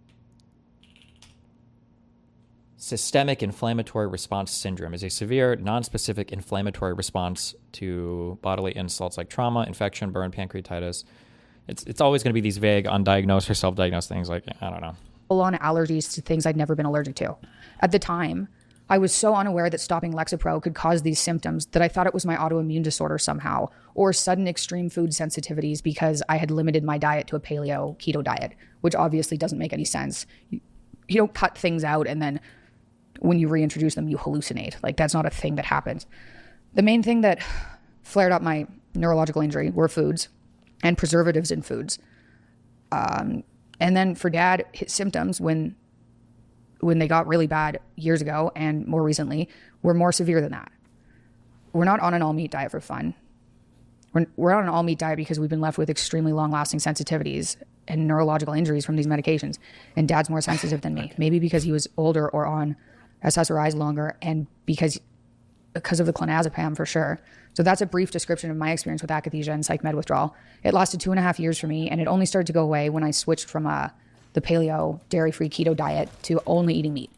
Systemic inflammatory response syndrome is a severe, nonspecific inflammatory response to bodily insults like trauma, infection, burn, pancreatitis. It's it's always going to be these vague, undiagnosed or self-diagnosed things like, I don't know. Full-on allergies to things I'd never been allergic to. At the time, I was so unaware that stopping Lexapro could cause these symptoms that I thought it was my autoimmune disorder somehow, or sudden extreme food sensitivities because I had limited my diet to a paleo keto diet, which obviously doesn't make any sense. You, you don't cut things out and then when you reintroduce them, you hallucinate. Like, that's not a thing that happens. The main thing that flared up my neurological injury were foods and preservatives in foods. Um, and then for Dad, his symptoms when when they got really bad years ago and more recently were more severe than that. We're not on an all-meat diet for fun. We're, we're on an all-meat diet because we've been left with extremely long-lasting sensitivities and neurological injuries from these medications. And Dad's more sensitive than me. Maybe because he was older or on S S R Is longer, and because because of the clonazepam for sure. So that's a brief description of my experience with akathisia and psych med withdrawal. It lasted two and a half years for me, and it only started to go away when I switched from uh, the paleo, dairy-free keto diet to only eating meat.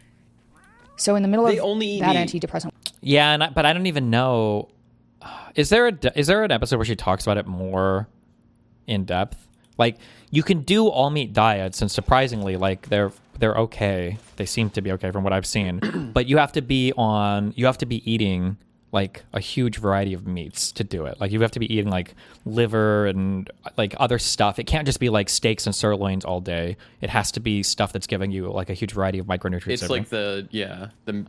So in the middle They of only eat that meat. antidepressant... Yeah, and I, but I don't even know. Is there a is there an episode where she talks about it more in depth? Like, you can do all meat diets, and surprisingly, like they're they're okay. They seem to be okay from what I've seen. But you have to be on. You have to be eating like a huge variety of meats to do it. Like you have to be eating like liver and like other stuff. It can't just be like steaks and sirloins all day. It has to be stuff that's giving you like a huge variety of micronutrients. It's like the yeah the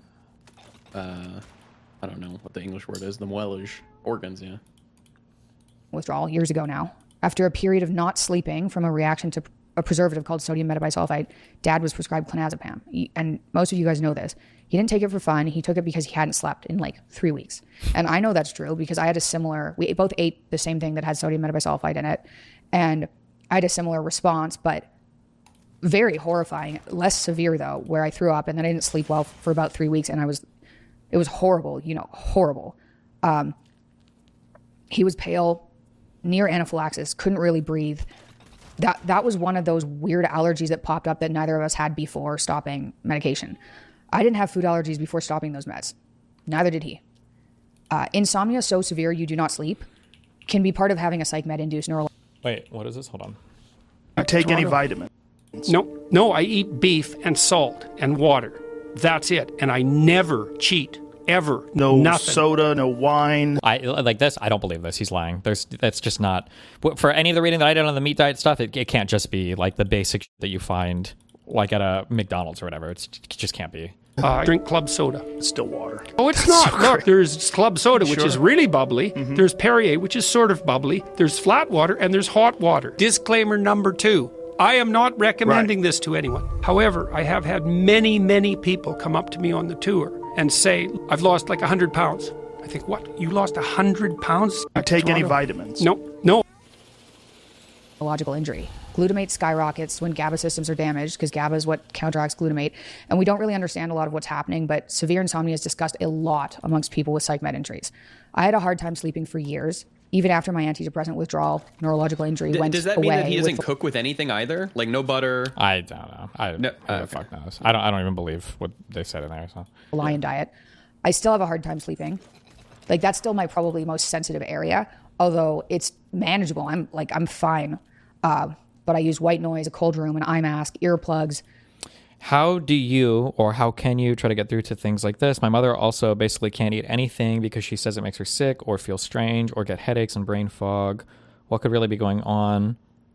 uh I don't know what the English word is. The muelish organs. Yeah. withdrawal years ago now. After a period of not sleeping from a reaction to a preservative called sodium metabisulfite, Dad was prescribed clonazepam. He, and most of you guys know this. He didn't take it for fun. He took it because he hadn't slept in like three weeks. And I know that's true because I had a similar, we both ate the same thing that had sodium metabisulfite in it. And I had a similar response, but very horrifying, less severe though, where I threw up and then I didn't sleep well for about three weeks. And I was, it was horrible, you know, horrible. Um, he was pale, near anaphylaxis, couldn't really breathe. That that was one of those weird allergies that popped up that neither of us had before stopping medication. I didn't have food allergies before stopping those meds. Neither did he. Uh, insomnia so severe you do not sleep can be part of having a psych med induced neural. Wait, what is this? Hold on. You take any vitamin? No, no, I eat beef and salt and water. That's it. And I never cheat. Ever. No Nothing. soda, no wine. I like this. I don't believe this. He's lying. There's that's just not for any of the reading that I did on the meat diet stuff. It, it can't just be like the basic that you find like at a McDonald's or whatever. It's, it just can't be. Uh, I drink club soda. Still water. Oh, it's not. Look, there's club soda, which Sure. is really bubbly. Mm-hmm. There's Perrier, which is sort of bubbly. There's flat water, and there's hot water. Disclaimer number two. I am not recommending Right. this to anyone. However, I have had many, many people come up to me on the tour and say, I've lost like one hundred pounds. I think, what? You lost one hundred pounds? You take any Toronto? vitamins? No, no. Neurological injury. Glutamate skyrockets when GABA systems are damaged because GABA is what counteracts glutamate. And we don't really understand a lot of what's happening, but severe insomnia is discussed a lot amongst people with psych med injuries. I had a hard time sleeping for years. Even after my antidepressant withdrawal, neurological injury D- went does that away. mean that he doesn't with- cook with anything either? Like no butter? I don't know. I No, who the okay. fuck knows. I don't. I don't even believe what they said in there. So lion diet. I still have a hard time sleeping. Like that's still my probably most sensitive area, although it's manageable. I'm like, I'm fine. Uh, but I use white noise, a cold room, an eye mask, earplugs. how do you or how can you try to get through to things like this? My mother also basically can't eat anything because she says it makes her sick or feel strange or get headaches and brain fog. What could really be going on?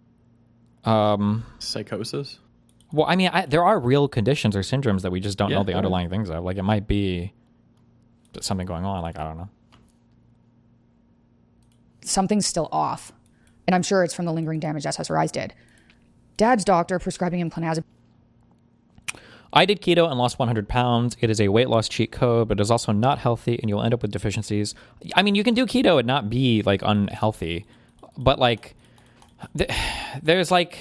Um, Psychosis? well, I mean, I, there are real conditions or syndromes that we just don't Yeah, know the yeah. underlying things of. Like it might be something going on. Like, I don't know. Something's still off. And I'm sure it's from the lingering damage S S R Is did. Dad's doctor prescribing him clonazepam. I did keto and lost one hundred pounds. It is a weight loss cheat code, but it is also not healthy, and you'll end up with deficiencies. I mean, you can do keto and not be like unhealthy, but like th- there's like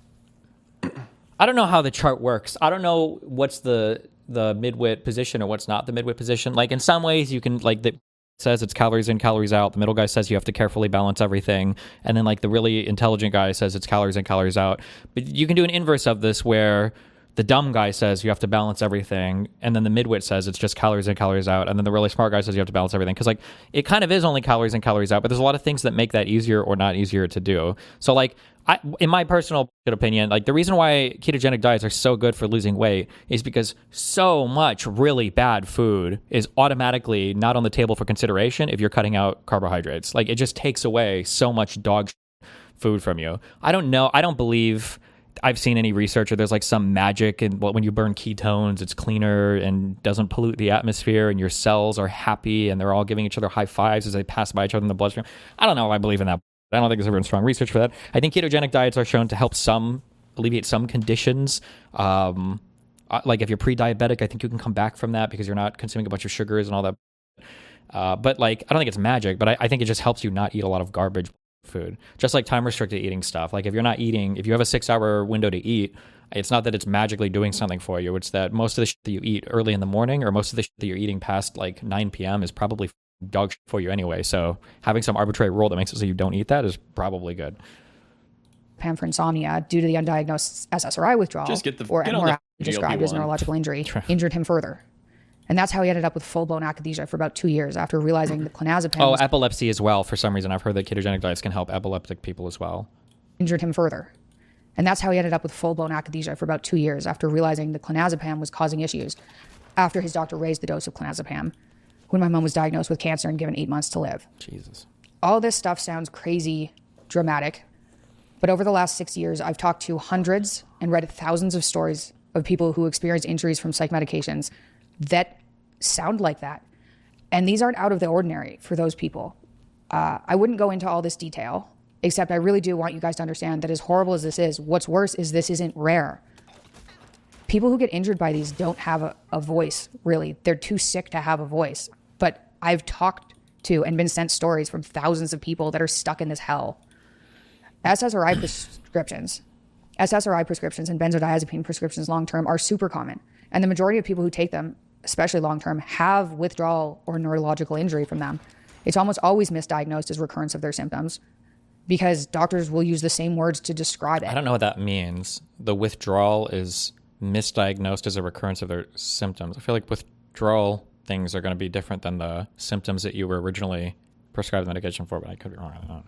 I don't know how the chart works. I don't know what's the the midwit position or what's not the midwit position. Like in some ways, you can like the says it's calories in, calories out. The middle guy says you have to carefully balance everything. And then like the really intelligent guy says it's calories in, calories out. But you can do an inverse of this where the dumb guy says you have to balance everything. And then the midwit says it's just calories in, calories out. And then the really smart guy says you have to balance everything. Because like it kind of is only calories in, calories out. But there's a lot of things that make that easier or not easier to do. So like I, in my personal opinion, like the reason why ketogenic diets are so good for losing weight is because so much really bad food is automatically not on the table for consideration if you're cutting out carbohydrates. Like it just takes away so much dog food from you. I don't know. I don't believe I've seen any research or there's like some magic and when you burn ketones, it's cleaner and doesn't pollute the atmosphere and your cells are happy and they're all giving each other high fives as they pass by each other in the bloodstream. I don't know if I believe in that. I don't think there's ever been strong research for that. I think ketogenic diets are shown to help some, alleviate some conditions. Um, like if you're pre-diabetic, I think you can come back from that because you're not consuming a bunch of sugars and all that. Uh, but like, I don't think it's magic, but I, I think it just helps you not eat a lot of garbage food. Just like time-restricted eating stuff. Like if you're not eating, if you have a six-hour window to eat, it's not that it's magically doing something for you. It's that most of the shit that you eat early in the morning or most of the shit that you're eating past like nine p.m. is probably dog shit for you anyway. So having some arbitrary rule that makes it so you don't eat that is probably good. Pam for insomnia due to the undiagnosed S S R I withdrawal, Just get the, or get more on the described as neurological injury, injured him further. And that's how he ended up with full-blown akathisia for about two years after realizing the clonazepam Oh, epilepsy as well. For some reason, I've heard that ketogenic diets can help epileptic people as well. Injured him further. And that's how he ended up with full-blown akathisia for about two years after realizing the clonazepam was causing issues after his doctor raised the dose of clonazepam when my mom was diagnosed with cancer and given eight months to live. Jesus. All this stuff sounds crazy dramatic, but over the last six years, I've talked to hundreds and read thousands of stories of people who experience injuries from psych medications that sound like that. And these aren't out of the ordinary for those people. Uh, I wouldn't go into all this detail, except I really do want you guys to understand that as horrible as this is, what's worse is this isn't rare. People who get injured by these don't have a, a voice, really. They're too sick to have a voice. But I've talked to and been sent stories from thousands of people that are stuck in this hell. S S R I prescriptions, S S R I prescriptions and benzodiazepine prescriptions long-term are super common. And the majority of people who take them, especially long-term, have withdrawal or neurological injury from them. It's almost always misdiagnosed as recurrence of their symptoms because doctors will use the same words to describe it. I don't know what that means. The withdrawal is misdiagnosed as a recurrence of their symptoms. I feel like withdrawal things are going to be different than the symptoms that you were originally prescribed the medication for, but I could be wrong. I don't know.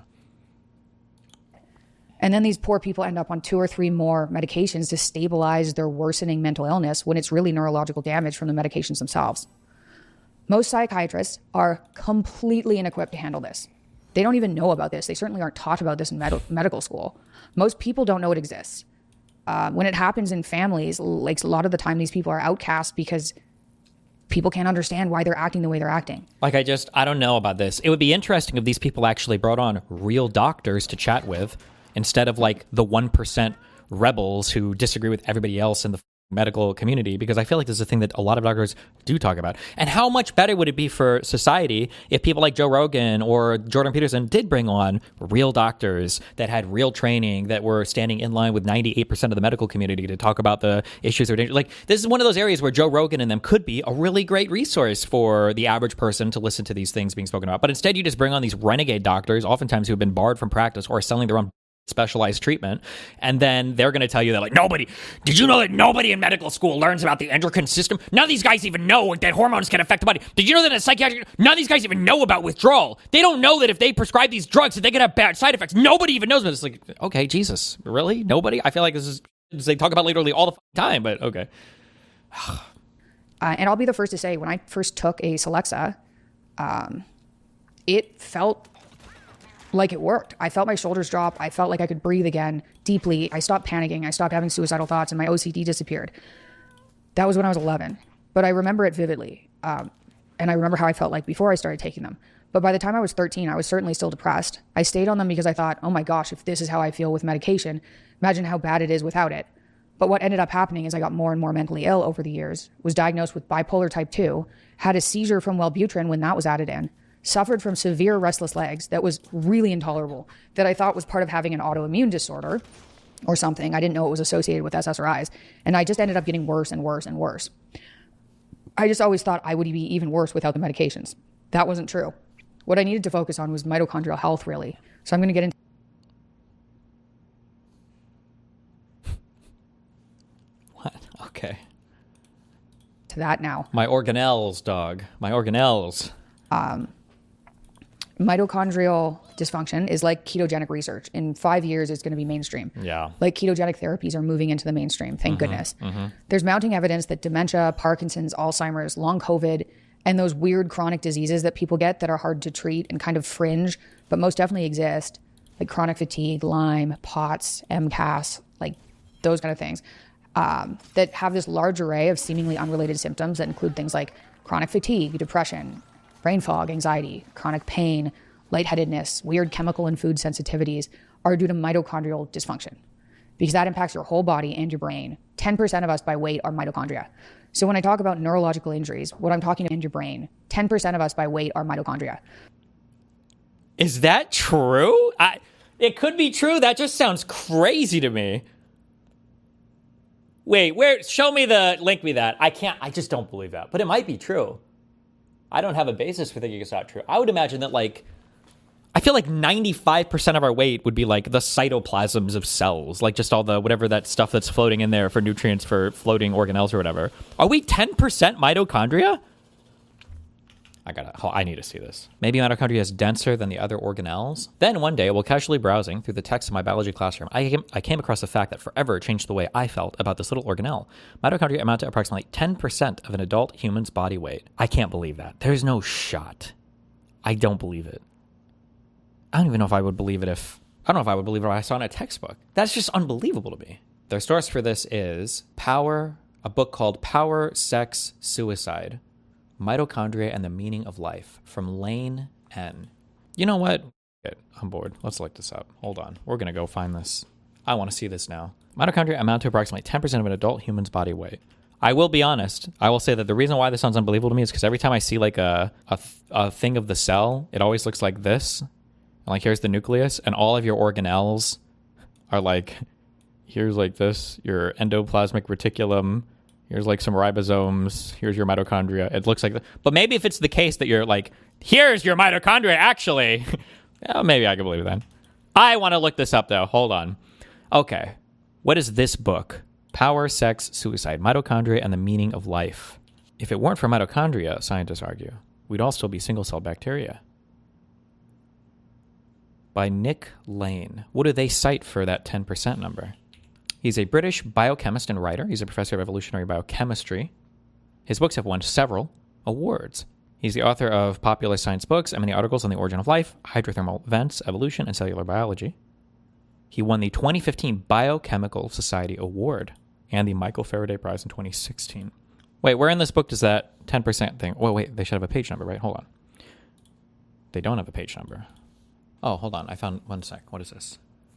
And then these poor people end up on two or three more medications to stabilize their worsening mental illness when it's really neurological damage from the medications themselves. Most psychiatrists are completely inequipped to handle this. They don't even know about this. They certainly aren't taught about this in med- medical school. Most people don't know it exists. Uh, when it happens in families, like a lot of the time these people are outcast because people can't understand why they're acting the way they're acting. Like I just, I don't know about this. It would be interesting if these people actually brought on real doctors to chat with instead of like the one percent rebels who disagree with everybody else in the medical community, because I feel like this is a thing that a lot of doctors do talk about. And how much better would it be for society if people like Joe Rogan or Jordan Peterson did bring on real doctors that had real training, that were standing in line with ninety-eight percent of the medical community to talk about the issues that are dangerous. Like, this is one of those areas where Joe Rogan and them could be a really great resource for the average person to listen to these things being spoken about. But instead, you just bring on these renegade doctors, oftentimes who have been barred from practice or selling their own specialized treatment, and then they're going to tell you that, like, nobody, did you know that nobody in medical school learns about the endocrine system? None of these guys even know that hormones can affect the body. Did you know that in psychiatric, none of these guys even know about withdrawal? They don't know that if they prescribe these drugs that they can have bad side effects. Nobody even knows about it. It's like, okay, Jesus, really? Nobody? I feel like this is, they talk about literally all the time, but okay. uh, and I'll be the first to say, when I first took a Celexa, um, it felt like it worked. I felt my shoulders drop. I felt like I could breathe again deeply. I stopped panicking. I stopped having suicidal thoughts, and my O C D disappeared. That was when I was eleven, but I remember it vividly. Um, and I remember how I felt like before I started taking them. But by the time I was thirteen, I was certainly still depressed. I stayed on them because I thought, oh my gosh, if this is how I feel with medication, imagine how bad it is without it. But what ended up happening is I got more and more mentally ill over the years, was diagnosed with bipolar type two, had a seizure from Wellbutrin when that was added in, suffered from severe restless legs that was really intolerable, that I thought was part of having an autoimmune disorder or something. I didn't know it was associated with S S R Is. And I just ended up getting worse and worse and worse. I just always thought I would be even worse without the medications. That wasn't true. What I needed to focus on was mitochondrial health, really. So I'm going to get into What? Okay. to that now. My organelles, dog. My organelles. Mitochondrial dysfunction is like ketogenic research. In five years, it's going to be mainstream. Yeah. Like ketogenic therapies are moving into the mainstream. Thank mm-hmm, goodness. Mm-hmm. There's mounting evidence that dementia, Parkinson's, Alzheimer's, long COVID, and those weird chronic diseases that people get that are hard to treat and kind of fringe, but most definitely exist, like chronic fatigue, Lyme, POTS, M C A S, like those kind of things, um, that have this large array of seemingly unrelated symptoms that include things like chronic fatigue, depression, brain fog, anxiety, chronic pain, lightheadedness, weird chemical and food sensitivities are due to mitochondrial dysfunction because that impacts your whole body and your brain. ten percent of us by weight are mitochondria. So when I talk about neurological injuries, what I'm talking about in your brain, ten percent of us by weight are mitochondria. Is that true? I, it could be true. That just sounds crazy to me. Wait, where? Show me the, link me that. I can't, I just don't believe that. But it might be true. I don't have a basis for thinking it's not true. I would imagine that, like, I feel like ninety-five percent of our weight would be like the cytoplasms of cells, like just all the whatever that stuff that's floating in there for nutrients for floating organelles or whatever. Are we ten percent mitochondria? I gotta, oh, I need to see this. Maybe mitochondria is denser than the other organelles. Then one day, while casually browsing through the text of my biology classroom, I came, I came across a fact that forever changed the way I felt about this little organelle. Mitochondria amount to approximately ten percent of an adult human's body weight. I can't believe that. There's no shot. I don't believe it. I don't even know if I would believe it if, I don't know if I would believe it if I saw it in a textbook. That's just unbelievable to me. Their source for this is Power, a book called Power, Sex, Suicide, Mitochondria and the Meaning of Life from Lane N. You know what? I'm bored. Let's look this up. Hold on. We're going to go find this. I want to see this now. Mitochondria amount to approximately ten percent of an adult human's body weight. I will be honest. I will say that the reason why this sounds unbelievable to me is because every time I see like a, a, a thing of the cell, it always looks like this. And like here's the nucleus and all of your organelles are like, here's like this, your endoplasmic reticulum. Here's like some ribosomes. Here's your mitochondria. It looks like that. But maybe if it's the case that you're like, here's your mitochondria, actually. Yeah, maybe I can believe that. I want to look this up, though. Hold on. Okay. What is this book? Power, Sex, Suicide, Mitochondria, and the Meaning of Life. If it weren't for mitochondria, scientists argue, we'd all still be single-cell bacteria. By Nick Lane. What do they cite for that ten percent number? He's a British biochemist and writer. He's a professor of evolutionary biochemistry. His books have won several awards. He's the author of popular science books and many articles on the origin of life, hydrothermal vents, evolution, and cellular biology. He won the twenty fifteen Biochemical Society Award and the Michael Faraday Prize in twenty sixteen. Wait, where in this book does that ten percent thing... Oh, wait, they should have a page number, right? Hold on. They don't have a page number. Oh, hold on. I found... One sec. What is this?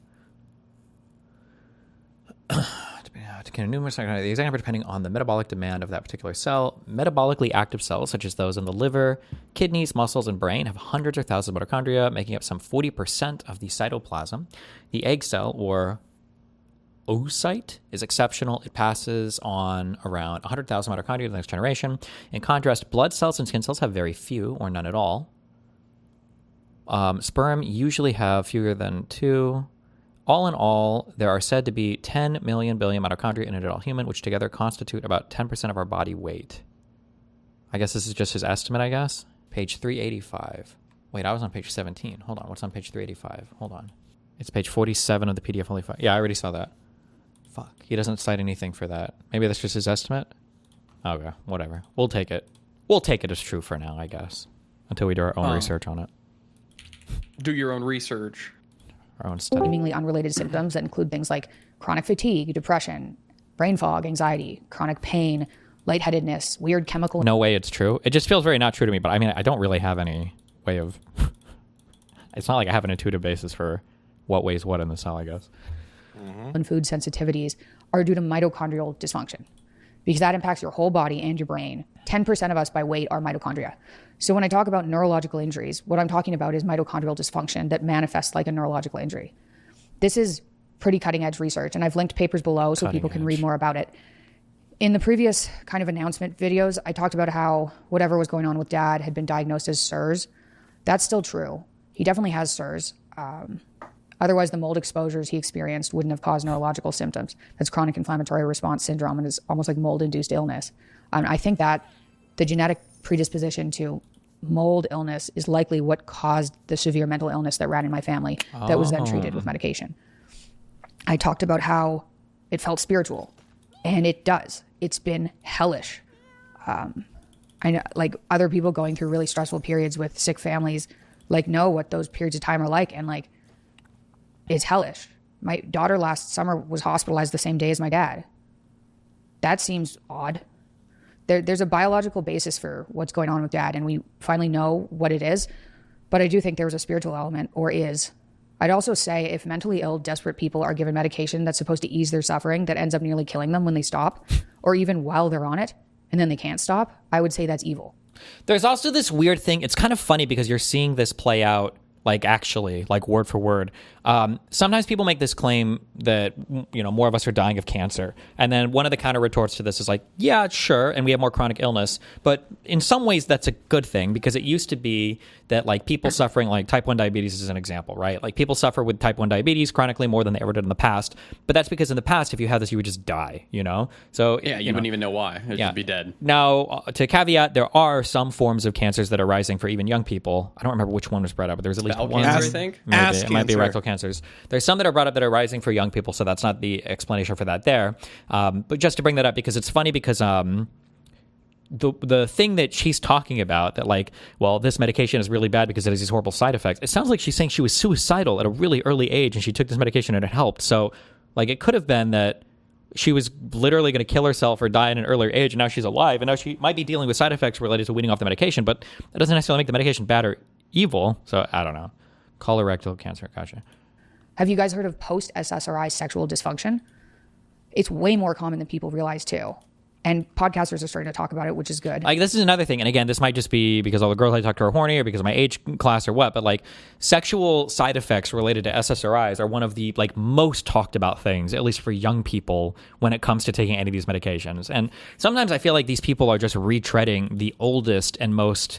Numerous the example depending on the metabolic demand of that particular cell. Metabolically active cells, such as those in the liver, kidneys, muscles, and brain, have hundreds or thousands of mitochondria, making up some forty percent of the cytoplasm. The egg cell, or oocyte, is exceptional. It passes on around one hundred thousand mitochondria to the next generation. In contrast, blood cells and skin cells have very few or none at all. Um, sperm usually have fewer than two. All in all, there are said to be ten million billion mitochondria in an adult human, which together constitute about ten percent of our body weight. I guess this is just his estimate, I guess. Page three eighty-five. Wait, I was on page seventeen. Hold on, what's on page three eighty-five? Hold on. It's page forty-seven of the P D F only five. Yeah, I already saw that. Fuck, he doesn't cite anything for that. Maybe that's just his estimate? Okay, whatever. We'll take it. We'll take it as true for now, I guess. Until we do our own um, research on it. Do your own research. Our own study. Seemingly unrelated symptoms that include things like chronic fatigue, depression, brain fog, anxiety, chronic pain, lightheadedness, weird chemical... No way it's true. It just feels very not true to me, but I mean, I don't really have any way of... It's not like I have an intuitive basis for what weighs what in the cell, I guess. mm-hmm. and food sensitivities are due to mitochondrial dysfunction, because that impacts your whole body and your brain. ten percent of us by weight are mitochondria. So when I talk about neurological injuries, what I'm talking about is mitochondrial dysfunction that manifests like a neurological injury. This is pretty cutting edge research, and I've linked papers below so Cutting people can edge. read more about it. In the previous kind of announcement videos, I talked about how whatever was going on with Dad had been diagnosed as S I R S. That's still true. He definitely has S I R S. Um, otherwise, the mold exposures he experienced wouldn't have caused neurological symptoms. That's chronic inflammatory response syndrome, and is almost like mold-induced illness. Um, I think that the genetic predisposition to mold illness is likely what caused the severe mental illness that ran in my family that was then treated with medication. I talked about how it felt spiritual, and it does. It's been hellish. Um, I know, like other people going through really stressful periods with sick families, like know what those periods of time are like, and like it's hellish. My daughter last summer was hospitalized the same day as my dad. That seems odd. There, there's a biological basis for what's going on with Dad, and we finally know what it is. But I do think there was a spiritual element, or is. I'd also say if mentally ill, desperate people are given medication that's supposed to ease their suffering that ends up nearly killing them when they stop, or even while they're on it, and then they can't stop, I would say that's evil. There's also this weird thing. It's kind of funny because you're seeing this play out, like actually, like word for word. Um, sometimes people make this claim that, you know, more of us are dying of cancer. And then one of the counter retorts to this is like, yeah, sure. And we have more chronic illness. But in some ways, that's a good thing, because it used to be that like people suffering, like type one diabetes is an example, right? Like people suffer with type one diabetes chronically more than they ever did in the past. But that's because in the past, if you had this, you would just die, you know? So Yeah, you, you wouldn't know, even know why. You'd yeah. just be dead. Now, uh, to caveat, there are some forms of cancers that are rising for even young people. I don't remember which one was brought up, but there's at least Bowel one. cancer, I think. Maybe. Ass It might be cancer. rectal cancers. There's some that are brought up that are rising for young people, so that's not the explanation for that there. Um, but just to bring that up, because it's funny because um, the the thing that she's talking about, that like, well, this medication is really bad because it has these horrible side effects. It sounds like she's saying she was suicidal at a really early age and she took this medication and it helped. So like it could have been that she was literally going to kill herself or die at an earlier age, and now she's alive, and now she might be dealing with side effects related to weaning off the medication, but that doesn't necessarily make the medication bad or evil. So I don't know. Colorectal cancer, gotcha. Have you guys heard of post-S S R I sexual dysfunction? It's way more common than people realize too. And podcasters are starting to talk about it, which is good. Like, this is another thing. And again, this might just be because all the girls I talk to are horny or because of my age class or what, but like sexual side effects related to S S R Is are one of the like most talked about things, at least for young people, when it comes to taking any of these medications. And sometimes I feel like these people are just retreading the oldest and most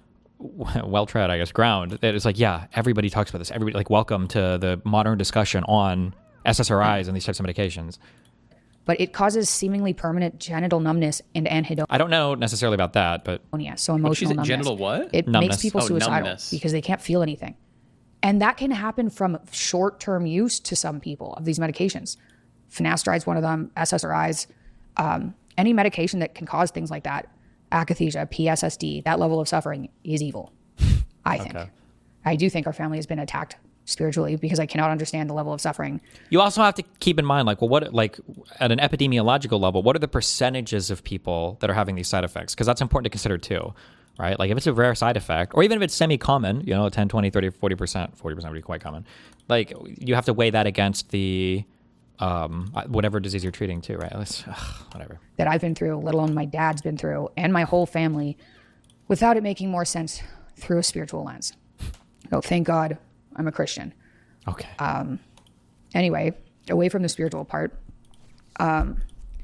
well tread, I guess, ground. That it's like, yeah, everybody talks about this. Everybody, like, welcome to the modern discussion on S S R Is and these types of medications. But it causes seemingly permanent genital numbness and anhedonia. I don't know necessarily about that, but So emotional numbness. Genital what? It Numbness. makes people Oh, suicidal numbness. because they can't feel anything. And that can happen from short-term use to some people of these medications. Finasteride one of them, S S R Is, um, any medication that can cause things like that. Akathisia, P S S D, that level of suffering is evil, I think. Okay. I do think our family has been attacked spiritually because I cannot understand the level of suffering. you also have to keep in mind, like, well, what, like, at an epidemiological level, what are the percentages of people that are having these side effects? Because that's important to consider too, right? Like, if it's a rare side effect, or even if it's semi-common, you know, ten, twenty, thirty, forty percent, forty percent would be quite common. Like, you have to weigh that against the, um, whatever disease you're treating too, right? Let's, ugh, whatever. That I've been through, let alone my dad's been through, and my whole family, without it making more sense through a spiritual lens. No, thank God I'm a Christian. Okay. Um, anyway, away from the spiritual part. Um,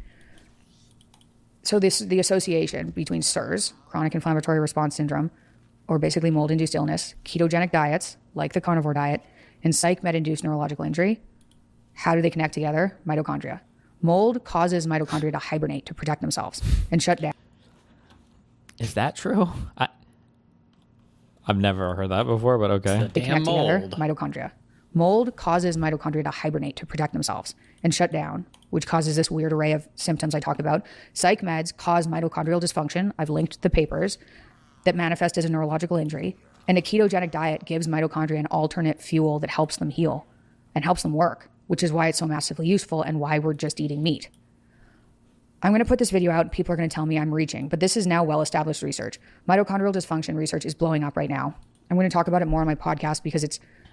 so this the association between S I R S, chronic inflammatory response syndrome, or basically mold-induced illness, ketogenic diets, like the carnivore diet, and psych med-induced neurological injury. How do they connect together? Mitochondria. Mold causes mitochondria to hibernate to protect themselves and shut down. Is that true? I, I've never heard that before, but okay. They Damn connect together, mold. mitochondria. Mold causes mitochondria to hibernate to protect themselves and shut down, which causes this weird array of symptoms I talked about. Psych meds cause mitochondrial dysfunction. I've linked the papers that manifest as a neurological injury. And a ketogenic diet gives mitochondria an alternate fuel that helps them heal and helps them work, which is why it's so massively useful and why we're just eating meat. I'm going to put this video out and people are going to tell me I'm reaching, but this is now well-established research. Mitochondrial dysfunction research is blowing up right now. I'm going to talk about it more on my podcast because it's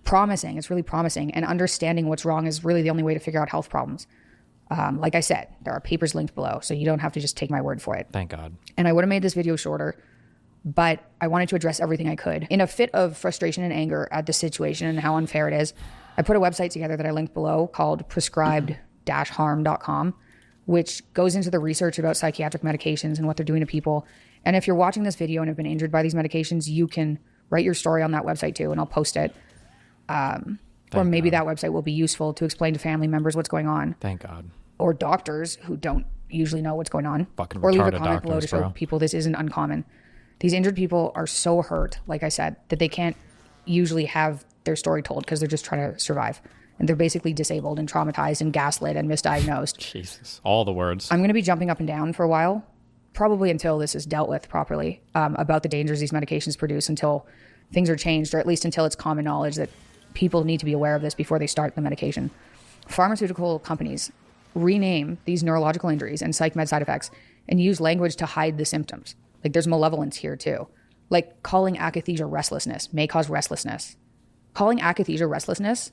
promising. It's really promising. And understanding what's wrong is really the only way to figure out health problems. Um, like I said, there are papers linked below, so you don't have to just take my word for it. Thank God. And I would have made this video shorter, but I wanted to address everything I could. In a fit of frustration and anger at the situation and how unfair it is, I put a website together that I linked below called prescribed dash harm dot com, which goes into the research about psychiatric medications and what they're doing to people. And if you're watching this video and have been injured by these medications, you can write your story on that website too, and I'll post it. Um, or maybe God. that website will be useful to explain to family members what's going on. Thank God. Or doctors who don't usually know what's going on. Fucking or leave a retarded comment below to doctors, show bro. people this isn't uncommon. These injured people are so hurt, like I said, that they can't usually have their story told because they're just trying to survive. And they're basically disabled and traumatized and gaslit and misdiagnosed. Jesus. All the words. I'm going to be jumping up and down for a while, probably until this is dealt with properly, um, about the dangers these medications produce, until things are changed, or at least until it's common knowledge that people need to be aware of this before they start the medication. Pharmaceutical companies rename these neurological injuries and psych med side effects and use language to hide the symptoms. Like there's malevolence here too. Like calling akathisia restlessness may cause restlessness. Calling akathisia restlessness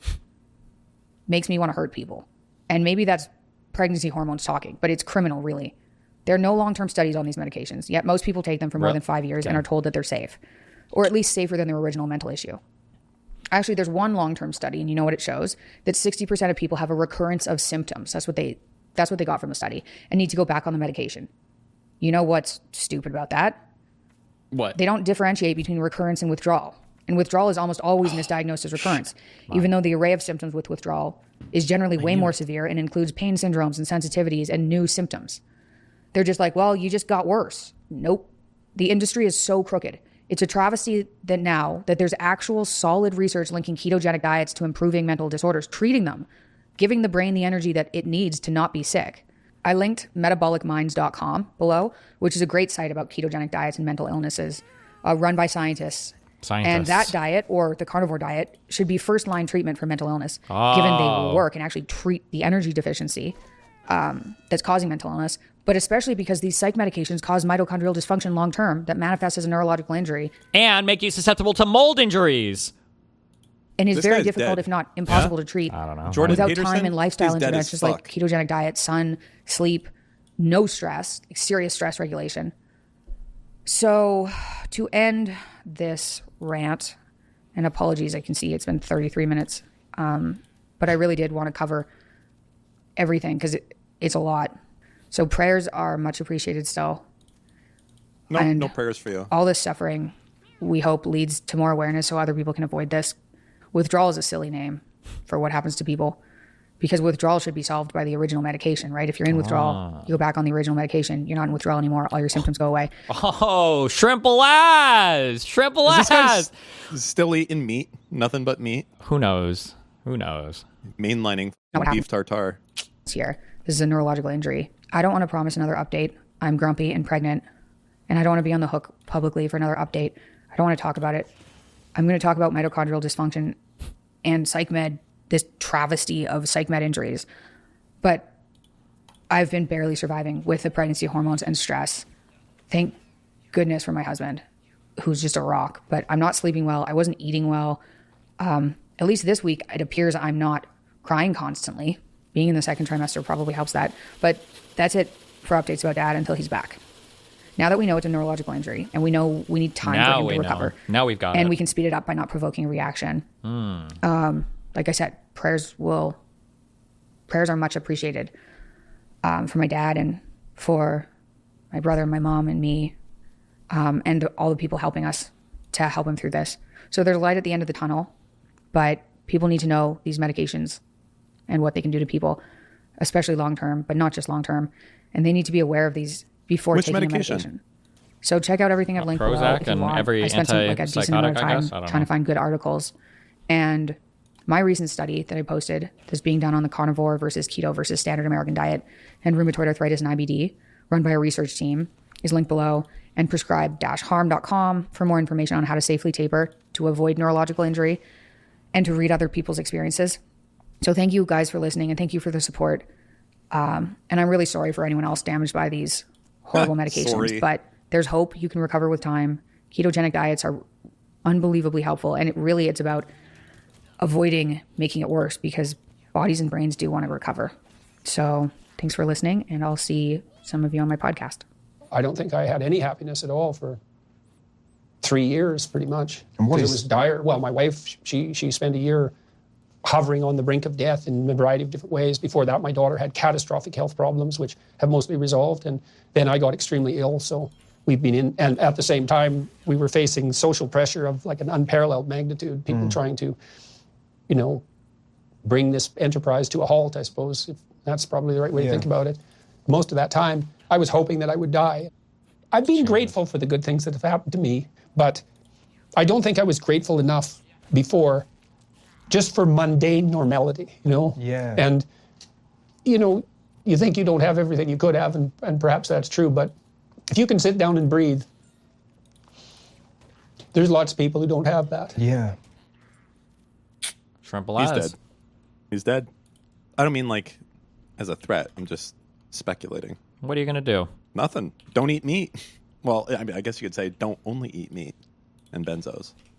makes me want to hurt people. And maybe that's pregnancy hormones talking, but it's criminal really. There are no long-term studies on these medications, yet most people take them for more Well, than five years okay. and are told that they're safe, or at least safer than their original mental issue. Actually, there's one long-term study, and you know what it shows? That sixty percent of people have a recurrence of symptoms. That's what they that's what they got from the study, and need to go back on the medication. You know what's stupid about that? What? They don't differentiate between recurrence and withdrawal. And withdrawal is almost always misdiagnosed as recurrence, even though the array of symptoms with withdrawal is generally way more severe and includes pain syndromes and sensitivities and new symptoms. They're just like, well, you just got worse. Nope. The industry is so crooked. It's a travesty that now that there's actual solid research linking ketogenic diets to improving mental disorders, treating them, giving the brain the energy that it needs to not be sick. I linked metabolic minds dot com below, which is a great site about ketogenic diets and mental illnesses, uh, run by scientists. Scientists. And that diet, or the carnivore diet, should be first-line treatment for mental illness, given they will work and actually treat the energy deficiency um, that's causing mental illness, but especially because these psych medications cause mitochondrial dysfunction long-term that manifests as a neurological injury. And make you susceptible to mold injuries. And is This very guy's difficult, dead. if not impossible, to treat I don't know. Jordan without Peterson time and lifestyle is dead as interventions like fuck. ketogenic diet, sun, sleep, no stress, like serious stress regulation. So to end this rant, and apologies, I can see it's been thirty-three minutes, um, but I really did want to cover everything because it, it's a lot. So prayers are much appreciated still. No, And- no prayers for you. All this suffering, we hope, leads to more awareness so other people can avoid this. Withdrawal is a silly name for what happens to people, because withdrawal should be solved by the original medication, right? If you're in withdrawal, you go back on the original medication, you're not in withdrawal anymore, all your symptoms go away. Oh, shrimple ass! Shrimple This guy's ass! still eating meat, nothing but meat, Who knows? Who knows? mainlining Not what beef tartare. This year, this is a neurological injury. I don't want to promise another update. I'm grumpy and pregnant, and I don't want to be on the hook publicly for another update. I don't want to talk about it. I'm going to talk about mitochondrial dysfunction and psych med, this travesty of psych med injuries. But I've been barely surviving with the pregnancy hormones and stress. Thank goodness for my husband, who's just a rock. But I'm not sleeping well. I wasn't eating well. Um, at least this week, it appears I'm not crying constantly. Being in the second trimester probably helps that. But that's it for updates about Dad until he's back. Now that we know it's a neurological injury and we know we need time Now for him we to know. recover. Now we've got and it. we can speed it up by not provoking a reaction. Mm. Um, like I said, prayers will, prayers are much appreciated um, for my dad and for my brother and my mom and me um, and all the people helping us to help him through this. So there's light at the end of the tunnel, but people need to know these medications and what they can do to people, especially long-term, but not just long-term. And they need to be aware of these before Which taking medication? a medication. So check out everything I've linked below Prozac if you and want. every I spent some, like a decent amount of antipsychotic, I time guess? I don't trying know. to find good articles. And my recent study that I posted that's being done on the carnivore versus keto versus standard American diet and rheumatoid arthritis and I B D, run by a research team, is linked below, and prescribed dash harm dot com for more information on how to safely taper to avoid neurological injury and to read other people's experiences. So thank you guys for listening and thank you for the support. Um, and I'm really sorry for anyone else damaged by these horrible medications, Sorry. but there's hope. You can recover with time. Ketogenic diets are unbelievably helpful. And it really, it's about avoiding making it worse, because bodies and brains do want to recover. So thanks for listening, and I'll see some of you on my podcast. I don't think I had any happiness at all for three years, pretty much. And what it is- was dire. Well, my wife, she she spent a year hovering on the brink of death in a variety of different ways. Before that, my daughter had catastrophic health problems, which have mostly resolved. And then I got extremely ill. So we've been in, and at the same time, we were facing social pressure of like an unparalleled magnitude. People Mm. trying to, you know, bring this enterprise to a halt, I suppose. If that's probably the right way Yeah. to think about it. Most of that time, I was hoping that I would die. I've been grateful for the good things that have happened to me, but I don't think I was grateful enough before just for mundane normality, you know? Yeah. And, you know, you think you don't have everything you could have, and, and perhaps that's true, but if you can sit down and breathe, there's lots of people who don't have that. Yeah. Shrimp He's Laz. dead. He's dead. I don't mean like as a threat. I'm just speculating. What are you gonna do? Nothing. Don't eat meat. Well, I mean, I guess you could say don't only eat meat and benzos.